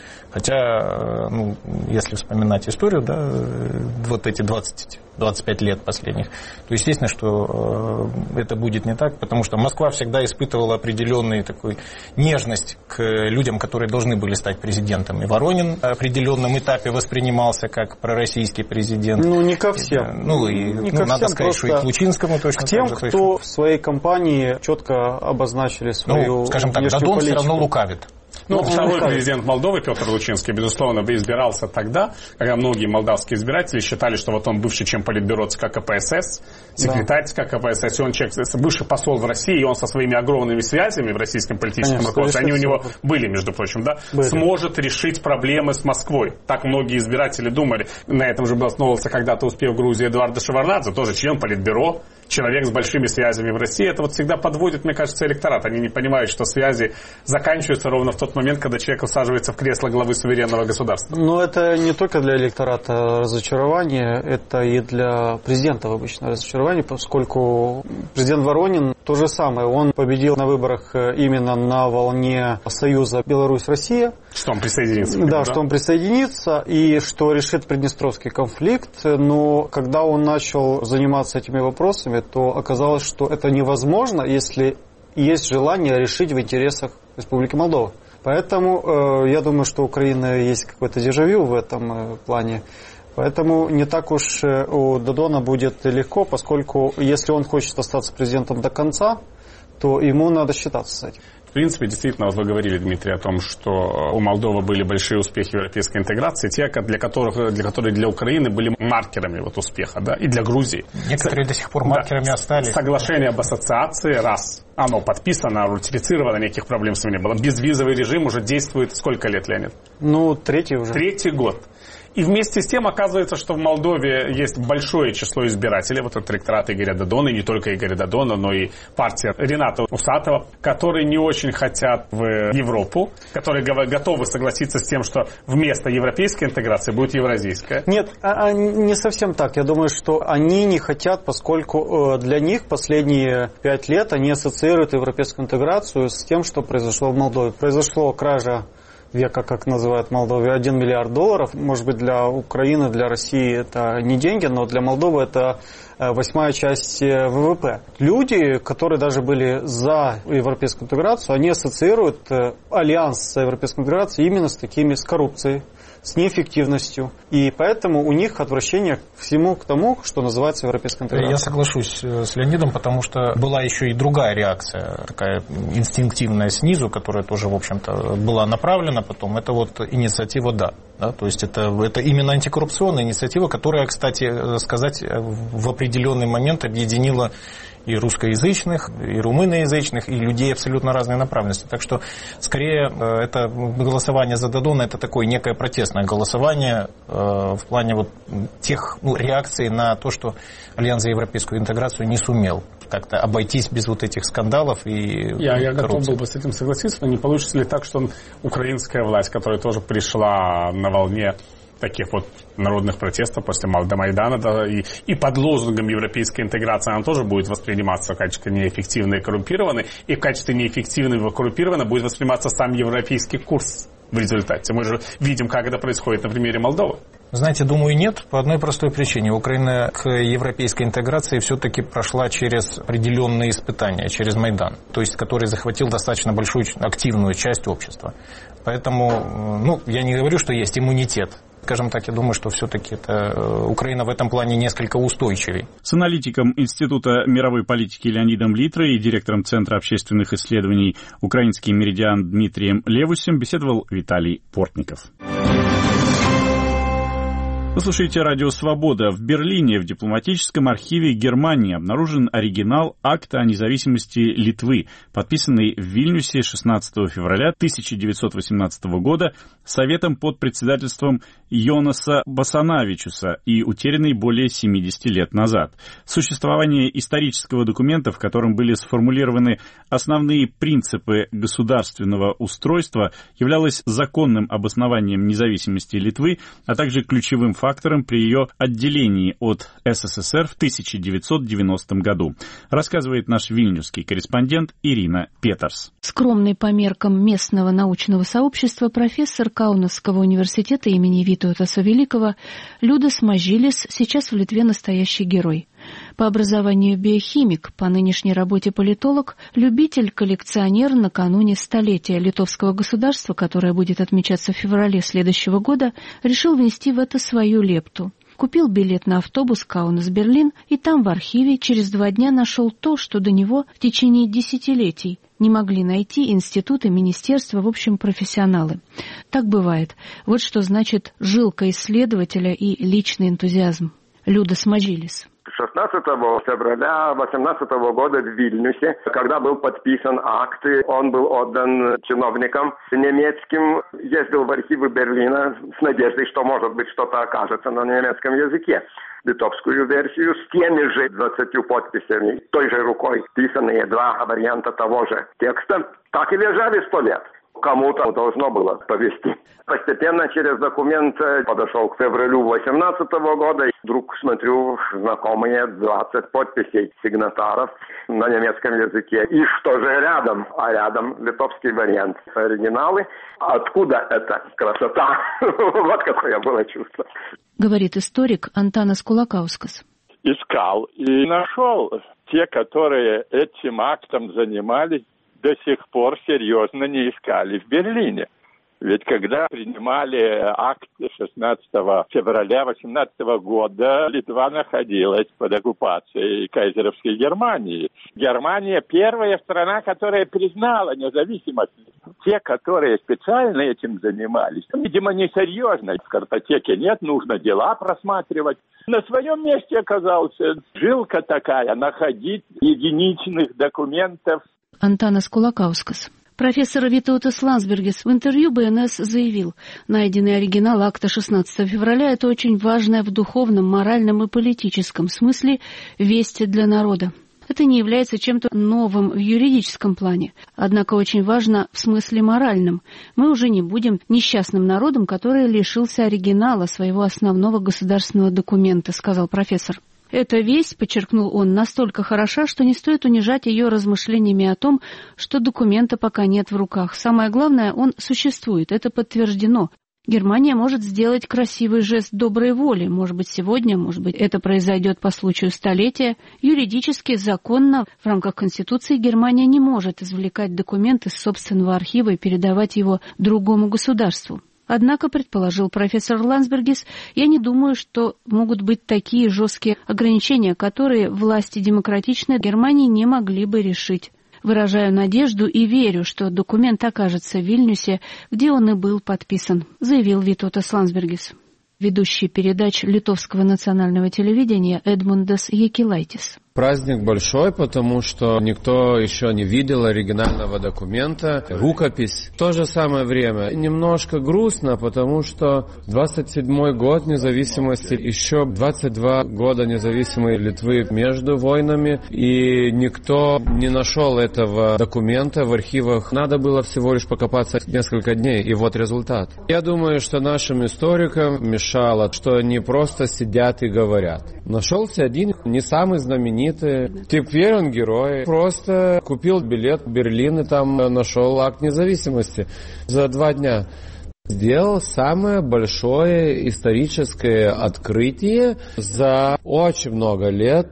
Хотя, ну, если вспоминать историю, да, вот эти двадцать двадцать пять лет последних, то естественно, что это будет не так, потому что Москва всегда испытывала определенную такую нежность к людям, которые должны были стать президентом. И Воронин на определенном этапе воспринимался как пророссийский президент. Ну, не ко всем. Ну, и не ну, надо сказать, что и к Лучинскому точно к тем, так же. кто точно. В своей кампании четко обозначили свою ну, скажем так, Додон все равно лукавит. Ну, второй президент Молдовы, Петр Лучинский, безусловно, избирался тогда, когда многие молдавские избиратели считали, что вот он бывший член политбюро ЦК КПСС, секретарь ЦК КПСС, и он человек, бывший посол в России, и он со своими огромными связями в российском политическом руководстве, они у него были, между прочим, да, были. Сможет решить проблемы с Москвой. Так многие избиратели думали. На этом же основывался когда-то успех Грузии Эдуарда Шеварднадзе, тоже член политбюро, человек с большими связями в России. Это вот всегда подводит, мне кажется, электорат. Они не понимают, что связи заканчиваются ровно в тот момент, когда человек усаживается в кресло главы суверенного государства. Но это не только для электората разочарование, это и для президента обычно разочарование, поскольку президент Воронин то же самое. Он победил на выборах именно на волне союза Беларусь-Россия. Что он присоединится. Да, да, что он присоединится и что решит Приднестровский конфликт. Но когда он начал заниматься этими вопросами, то оказалось, что это невозможно, если есть желание решить в интересах Республики Молдова. Поэтому э, я думаю, что у Украины есть какое-то дежавю в этом э, плане. Поэтому не так уж э, у Додона будет легко, поскольку если он хочет остаться президентом до конца, то ему надо считаться с этим. В принципе, действительно, вот вы говорили, Дмитрий, о том, что у Молдовы были большие успехи в европейской интеграции, те, для которых, для которых для Украины были маркерами вот успеха, да, и для Грузии. Некоторые С... до сих пор маркерами да. остались. Соглашение об ассоциации, раз, оно подписано, ратифицировано, никаких проблем с ним не было. Безвизовый режим уже действует сколько лет, Леонид? Ну, третий уже. Третий год. И вместе с тем оказывается, что в Молдове есть большое число избирателей, вот этот электорат Игоря Додона, и не только Игоря Додона, но и партия Рената Усатова, которые не очень хотят в Европу, которые готовы согласиться с тем, что вместо европейской интеграции будет евразийская. Нет, не совсем так. Я думаю, что они не хотят, поскольку для них последние пять лет они ассоциируют европейскую интеграцию с тем, что произошло в Молдове. Произошло кража века, как называют в Молдове, один миллиард долларов. Может быть, для Украины, для России это не деньги, но для Молдовы это восьмая часть ВВП. Люди, которые даже были за европейскую интеграцию, они ассоциируют альянс с европейской интеграцией именно с такими, с коррупцией, с неэффективностью. И поэтому у них отвращение к всему к тому, что называется европейская интеграция. Я соглашусь с Леонидом, потому что была еще и другая реакция, такая инстинктивная снизу, которая тоже, в общем-то, была направлена потом. Это вот инициатива «Да». Да, то есть это, это именно антикоррупционная инициатива, которая, кстати сказать, в определенный момент объединила и русскоязычных, и румыноязычных, и людей абсолютно разной направленности. Так что, скорее, это голосование за Додона, это такое некое протестное голосование в плане вот тех ну, реакций на то, что Альянс за европейскую интеграцию не сумел как-то обойтись без вот этих скандалов и Я, я готов был бы с этим согласиться, но не получится ли так, что украинская власть, которая тоже пришла на волне таких вот народных протестов после Майдана, да, и, и под лозунгом европейской интеграции она тоже будет восприниматься в качестве неэффективной и коррумпированной, и в качестве неэффективной и коррумпированной будет восприниматься сам европейский курс в результате. Мы же видим, как это происходит на примере Молдовы. Знаете, думаю, нет, по одной простой причине. Украина к европейской интеграции все-таки прошла через определенные испытания, через Майдан, то есть который захватил достаточно большую активную часть общества. Поэтому, ну, я не говорю, что есть иммунитет Скажем так, я думаю, что все-таки это Украина в этом плане несколько устойчивее. С аналитиком Института мировой политики Леонидом Литрой и директором Центра общественных исследований «Украинский меридиан» Дмитрием Левусем беседовал Виталий Портников. Вы слушаете «Радио Свобода». В Берлине в дипломатическом архиве Германии обнаружен оригинал акта о независимости Литвы, подписанный в Вильнюсе шестнадцатого февраля тысяча девятьсот восемнадцатого года Советом под председательством Йонаса Басанавичуса и утерянный более семидесяти лет назад. Существование исторического документа, в котором были сформулированы основные принципы государственного устройства, являлось законным обоснованием независимости Литвы, а также ключевым фактором при ее отделении от СССР в тысяча девятьсот девяностом году, рассказывает наш вильнюсский корреспондент Ирина Петерс. Скромный по меркам местного научного сообщества профессор Каунасского университета имени Витаута Великого Людас Мажилис сейчас в Литве настоящий герой. По образованию биохимик, по нынешней работе политолог, любитель-коллекционер накануне столетия литовского государства, которое будет отмечаться в феврале следующего года, решил внести в это свою лепту. Купил билет на автобус Каунас-Берлин и там в архиве через два дня нашел то, что до него в течение десятилетий не могли найти институты, министерства, в общем, профессионалы. Так бывает. Вот что значит жилка исследователя и личный энтузиазм. Людас Мажилис. шестнадцатого февраля восемнадцатого года в Вильнюсе, когда был подписан акт, он был отдан чиновникам немецким, ездил в архивы Берлина с надеждой, что, может быть, что-то окажется на немецком языке. Литовскую версию с теми же двадцатью подписями, той же рукой писанные два варианта того же текста, так и лежали сто лет. Кому-то должно было повести. Постепенно через документ подошел к февралю восемнадцатого года. И вдруг смотрю, знакомые двадцать подписей сигнатаров на немецком языке. И что же рядом? А рядом литовский вариант. Оригиналы. Откуда эта красота? Вот какое было чувство. Говорит историк Антанас Кулакаускас. Искал и нашел. Те, которые этим актом занимались, до сих пор серьезно не искали в Берлине. Ведь когда принимали акт шестнадцатого февраля восемнадцатого года, Литва находилась под оккупацией кайзеровской Германии. Германия первая страна, которая признала независимость. Те, которые специально этим занимались, видимо, несерьезно. В картотеке нет, нужно дела просматривать. На своем месте оказался жилка такая, находить единичных документов. Антанас Кулакаускас. Профессор Витаутас Лансбергис в интервью бэ эн эс заявил, найденный оригинал акта шестнадцатого февраля – это очень важная в духовном, моральном и политическом смысле весть для народа. Это не является чем-то новым в юридическом плане, однако очень важно в смысле моральном. Мы уже не будем несчастным народом, который лишился оригинала своего основного государственного документа, сказал профессор. Эта весть, подчеркнул он, настолько хороша, что не стоит унижать ее размышлениями о том, что документа пока нет в руках. Самое главное, он существует, это подтверждено. Германия может сделать красивый жест доброй воли. Может быть, сегодня, может быть, это произойдет по случаю столетия. Юридически, законно, в рамках Конституции Германия не может извлекать документ из собственного архива и передавать его другому государству. Однако, предположил профессор Лансбергис, я не думаю, что могут быть такие жесткие ограничения, которые власти демократичной Германии не могли бы решить. Выражаю надежду и верю, что документ окажется в Вильнюсе, где он и был подписан, заявил Витаутас Лансбергис. Ведущий передач литовского национального телевидения Эдмундас Якилайтис. Праздник большой, потому что никто еще не видел оригинального документа, рукопись. В то же самое время немножко грустно, потому что двадцать седьмой год независимости, еще двадцать два года независимой Литвы между войнами, и никто не нашел этого документа в архивах. Надо было всего лишь покопаться несколько дней, и вот результат. Я думаю, что нашим историкам мешало, что они просто сидят и говорят. Нашелся один, не самый знаменитый, теперь он герой. Просто купил билет в Берлин и там нашел акт независимости за два дня. Сделал самое большое историческое открытие за очень много лет.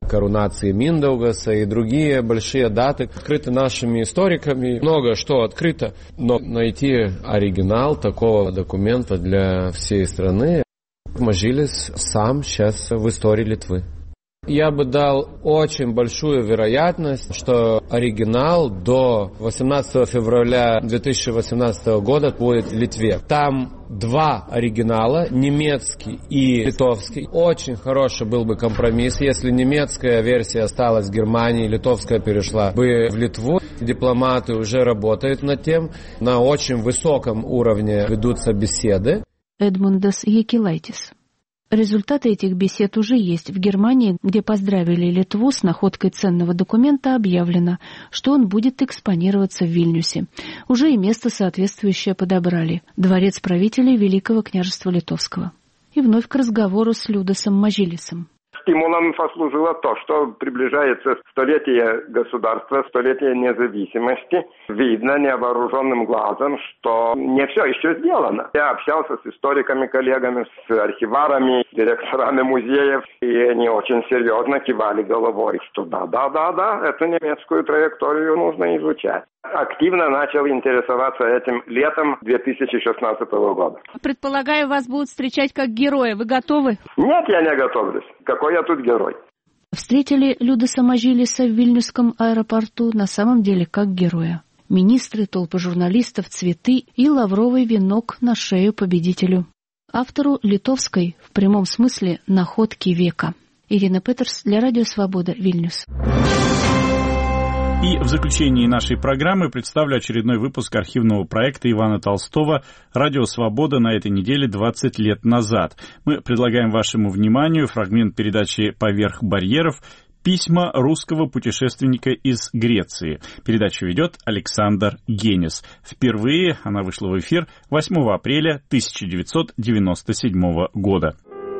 коронации Миндаугаса и другие большие даты открыты нашими историками. Много что открыто, но найти оригинал такого документа для всей страны Мажилис сам сейчас в истории Литвы. Я бы дал очень большую вероятность, что оригинал до восемнадцатого февраля две тысячи восемнадцатого года будет в Литве. Там два оригинала, немецкий и литовский. Очень хороший был бы компромисс, если немецкая версия осталась в Германии, литовская перешла бы в Литву. Дипломаты уже работают над тем, на очень высоком уровне ведутся беседы. Эдмундас Якилайтис. Результаты этих бесед уже есть. В Германии, где поздравили Литву с находкой ценного документа, объявлено, что он будет экспонироваться в Вильнюсе. Уже и место соответствующее подобрали. Дворец правителей Великого княжества Литовского. И вновь к разговору с Людасом Мажилисом. Стимулом послужило то, что приближается столетие государства, столетие независимости. Видно невооруженным глазом, что не все еще сделано. Я общался с историками, коллегами, с архиварами, с директорами музеев, и они очень серьезно кивали головой, что да-да-да-да, эту немецкую траекторию нужно изучать. Активно начал интересоваться этим летом две тысячи шестнадцатого года. Предполагаю, вас будут встречать как героя. Вы готовы? Нет, я не готовлюсь. Какой я тут герой? Встретили Людаса Мажилиса в Вильнюсском аэропорту на самом деле как героя. Министры, толпы журналистов, цветы и лавровый венок на шею победителю. Автору литовской, в прямом смысле, находки века. Ирина Петерс для Радио Свобода, Вильнюс. И в заключении нашей программы представлю очередной выпуск архивного проекта Ивана Толстого «Радио Свобода» на этой неделе двадцать лет назад. Мы предлагаем вашему вниманию фрагмент передачи «Поверх барьеров. Письма русского путешественника из Греции». Передачу ведет Александр Генис. Впервые она вышла в эфир восьмого апреля тысяча девятьсот девяносто седьмого года.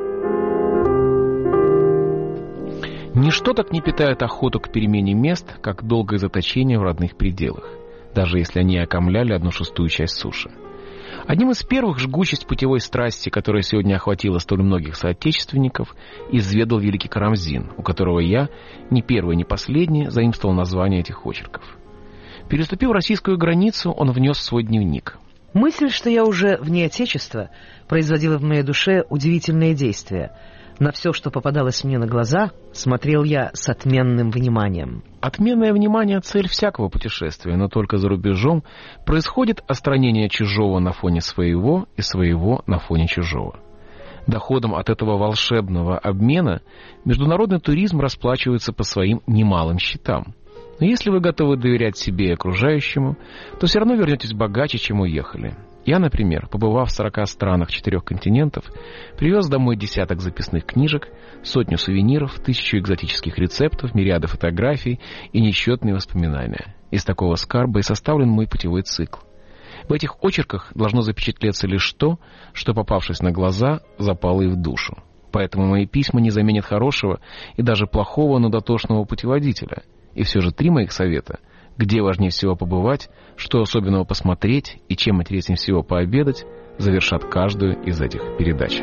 Ничто так не питает охоту к перемене мест, как долгое заточение в родных пределах, даже если они окомляли одну шестую часть суши. Одним из первых жгучесть путевой страсти, которая сегодня охватила столь многих соотечественников, изведал великий Карамзин, у которого я, ни первый, ни последний, заимствовал название этих очерков. Переступив российскую границу, он внес в свой дневник. Мысль, что я уже вне Отечества, производила в моей душе удивительные действия. На все, что попадалось мне на глаза, смотрел я с отменным вниманием. Отменное внимание — цель всякого путешествия, но только за рубежом происходит отстранение чужого на фоне своего и своего на фоне чужого. Доходом от этого волшебного обмена международный туризм расплачивается по своим немалым счетам. Но если вы готовы доверять себе и окружающему, то все равно вернетесь богаче, чем уехали. Я, например, побывав в сорока странах четырех континентов, привез домой десяток записных книжек, сотню сувениров, тысячу экзотических рецептов, мириады фотографий и несчетные воспоминания. Из такого скарба и составлен мой путевой цикл. В этих очерках должно запечатлеться лишь то, что, попавшись на глаза, запало и в душу. Поэтому мои письма не заменят хорошего и даже плохого, но дотошного путеводителя. И все же три моих совета — где важнее всего побывать, что особенного посмотреть и чем интереснее всего пообедать, завершат каждую из этих передач.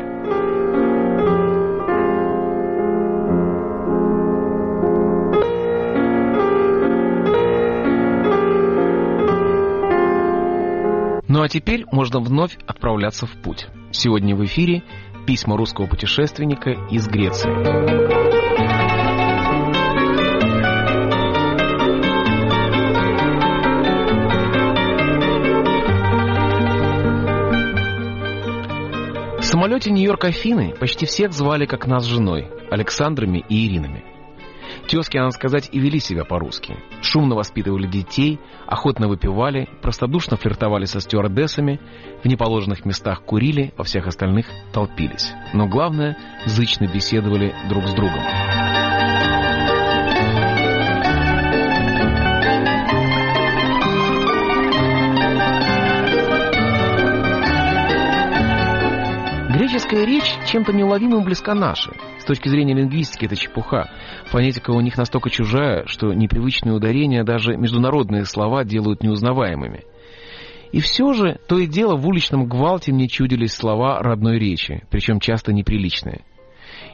Ну а теперь можно вновь отправляться в путь. Сегодня в эфире письма русского путешественника из Греции. В самолете Нью-Йорк-Афины почти всех звали, как нас с женой, Александрами и Иринами. Тезки, надо сказать, и вели себя по-русски. Шумно воспитывали детей, охотно выпивали, простодушно флиртовали со стюардессами, в неположенных местах курили, во всех остальных толпились. Но главное, зычно беседовали друг с другом. Греческая речь чем-то неуловимым близка нашей. С точки зрения лингвистики это чепуха. Фонетика у них настолько чужая, что непривычные ударения даже международные слова делают неузнаваемыми. И все же, то и дело, в уличном гвалте мне чудились слова родной речи, причем часто неприличные.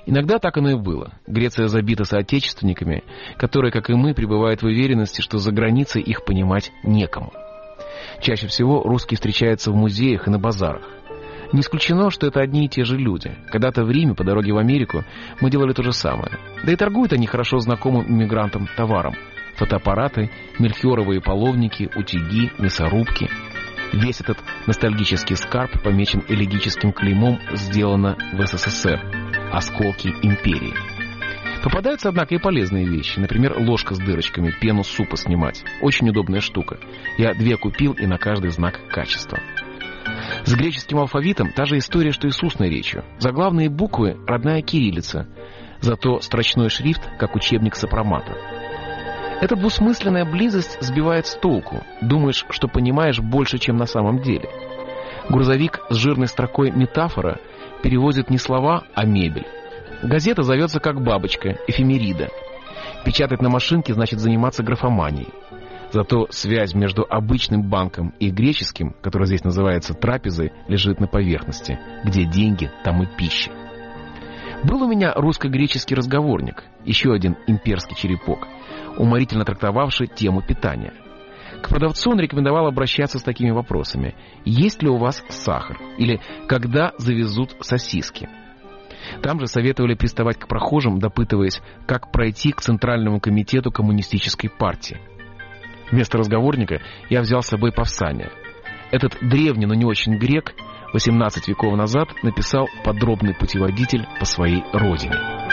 Иногда так оно и было. Греция забита соотечественниками, которые, как и мы, пребывают в уверенности, что за границей их понимать некому. Чаще всего русские встречаются в музеях и на базарах. Не исключено, что это одни и те же люди. Когда-то в Риме, по дороге в Америку, мы делали то же самое. Да и торгуют они хорошо знакомым иммигрантам товаром. Фотоаппараты, мельхиоровые половники, утюги, мясорубки. Весь этот ностальгический скарб помечен элегическим клеймом «Сделано в СССР». Осколки империи. Попадаются, однако, и полезные вещи. Например, ложка с дырочками, пену с супа снимать. Очень удобная штука. Я две купил, и на каждый знак качества. С греческим алфавитом та же история, что и с устной речью. Заглавные буквы — родная кириллица, зато строчной шрифт, как учебник сопромата. Эта двусмысленная близость сбивает с толку. Думаешь, что понимаешь больше, чем на самом деле. Грузовик с жирной строкой «метафора» перевозит не слова, а мебель. Газета зовется как бабочка, эфемерида. Печатать на машинке значит заниматься графоманией. Зато связь между обычным банком и греческим, который здесь называется трапезой, лежит на поверхности. Где деньги, там и пища. Был у меня русско-греческий разговорник, еще один имперский черепок, уморительно трактовавший тему питания. К продавцу он рекомендовал обращаться с такими вопросами: есть ли у вас сахар? Или когда завезут сосиски? Там же советовали приставать к прохожим, допытываясь, как пройти к Центральному комитету коммунистической партии. Вместо разговорника я взял с собой Павсания. Этот древний, но не очень грек, восемнадцать веков назад написал подробный путеводитель по своей родине.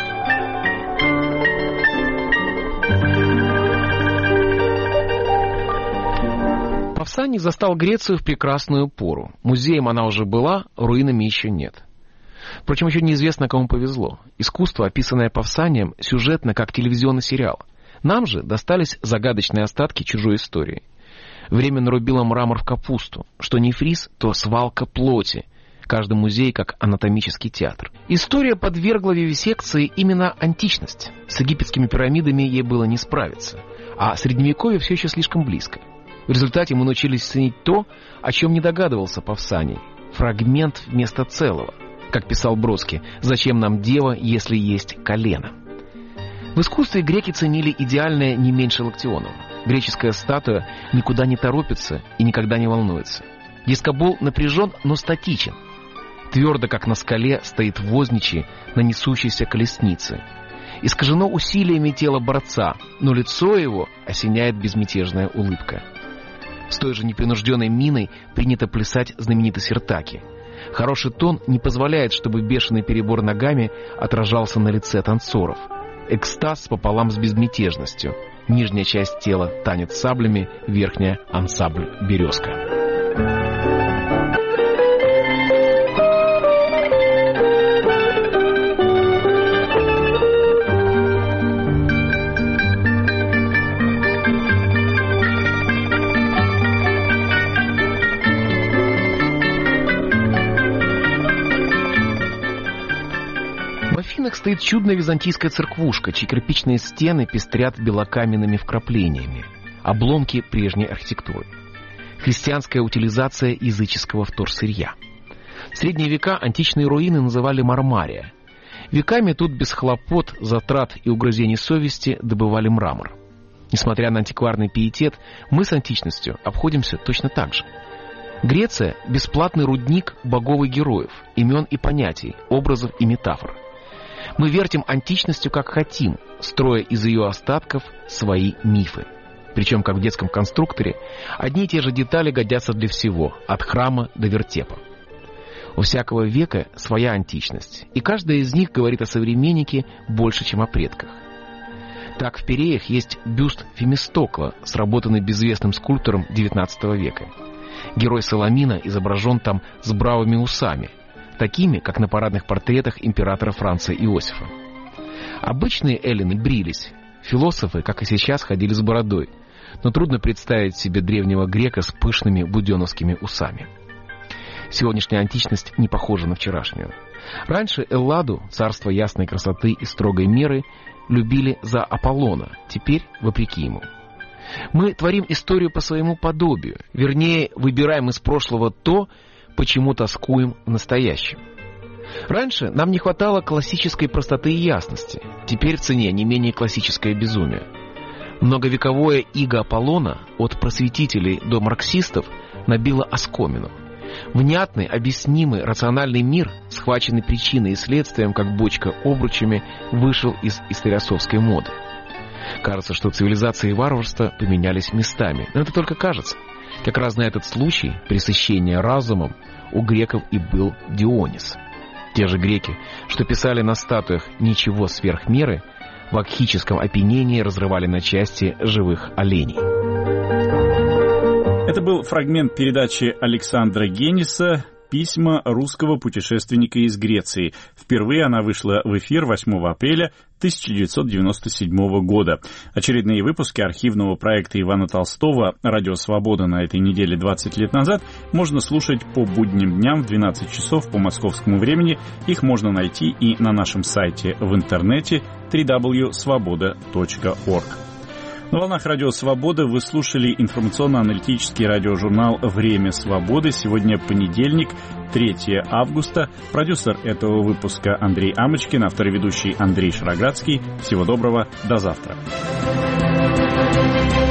Павсаний застал Грецию в прекрасную пору. Музеем она уже была, руинами еще нет. Впрочем, еще неизвестно, кому повезло. Искусство, описанное Павсанием, сюжетно, как телевизионный сериал. Нам же достались загадочные остатки чужой истории. Время нарубило мрамор в капусту. Что не фриз, то свалка плоти. Каждый музей как анатомический театр. История подвергла вивисекции именно античность. С египетскими пирамидами ей было не справиться. А Средневековье все еще слишком близко. В результате мы научились ценить то, о чем не догадывался Павсаний. Фрагмент вместо целого. Как писал Бродский, «Зачем нам дева, если есть колено?» В искусстве греки ценили идеальное не меньше Лактионова. Греческая статуя никуда не торопится и никогда не волнуется. Дискобол напряжен, но статичен. Твердо, как на скале, стоит возничий на несущейся колеснице. Искажено усилиями тела борца, но лицо его осеняет безмятежная улыбка. С той же непринужденной миной принято плясать знаменитый Сиртаки. Хороший тон не позволяет, чтобы бешеный перебор ногами отражался на лице танцоров. Экстаз пополам с безмятежностью. Нижняя часть тела танет саблями, верхняя — ансамбль «Березка». Стоит чудная византийская церквушка, чьи кирпичные стены пестрят белокаменными вкраплениями. Обломки прежней архитектуры. Христианская утилизация языческого вторсырья. В средние века античные руины называли Мармария. Веками тут без хлопот, затрат и угрызений совести добывали мрамор. Несмотря на антикварный пиетет, мы с античностью обходимся точно так же. Греция – бесплатный рудник богов и героев, имен и понятий, образов и метафор. Мы вертим античностью как хотим, строя из ее остатков свои мифы. Причем, как в детском конструкторе, одни и те же детали годятся для всего, от храма до вертепа. У всякого века своя античность, и каждая из них говорит о современнике больше, чем о предках. Так в Пиреях есть бюст Фемистокла, сработанный безвестным скульптором девятнадцатого века. Герой Саламина изображен там с бравыми усами, такими, как на парадных портретах императора Франца Иосифа. Обычные эллины брились, философы, как и сейчас, ходили с бородой, но трудно представить себе древнего грека с пышными буденовскими усами. Сегодняшняя античность не похожа на вчерашнюю. Раньше Элладу, царство ясной красоты и строгой меры, любили за Аполлона, теперь вопреки ему. Мы творим историю по своему подобию, вернее, выбираем из прошлого то, почему тоскуем в настоящем. Раньше нам не хватало классической простоты и ясности. Теперь в цене не менее классическое безумие. Многовековое иго Аполлона от просветителей до марксистов набило оскомину. Внятный, объяснимый, рациональный мир, схваченный причиной и следствием, как бочка обручами, вышел из историосовской моды. Кажется, что цивилизация и варварство поменялись местами. Но это только кажется. Как раз на этот случай пресыщения разумом у греков и был Дионис. Те же греки, что писали на статуях «ничего сверх меры», в акхическом опьянении разрывали на части живых оленей. Это был фрагмент передачи Александра Гениса «Письма русского путешественника из Греции». Впервые она вышла в эфир восьмого апреля тысяча девятьсот девяносто седьмого года. Очередные выпуски архивного проекта Ивана Толстого «Радио Свобода» на этой неделе двадцать лет назад можно слушать по будним дням в двенадцать часов по московскому времени. Их можно найти и на нашем сайте в интернете дабл ю дабл ю дабл ю точка свобода точка орг. На волнах Радио Свобода вы слушали информационно-аналитический радиожурнал «Время свободы». Сегодня понедельник, третьего августа. Продюсер этого выпуска Андрей Амочкин, автор и ведущий Андрей Шароградский. Всего доброго, до завтра.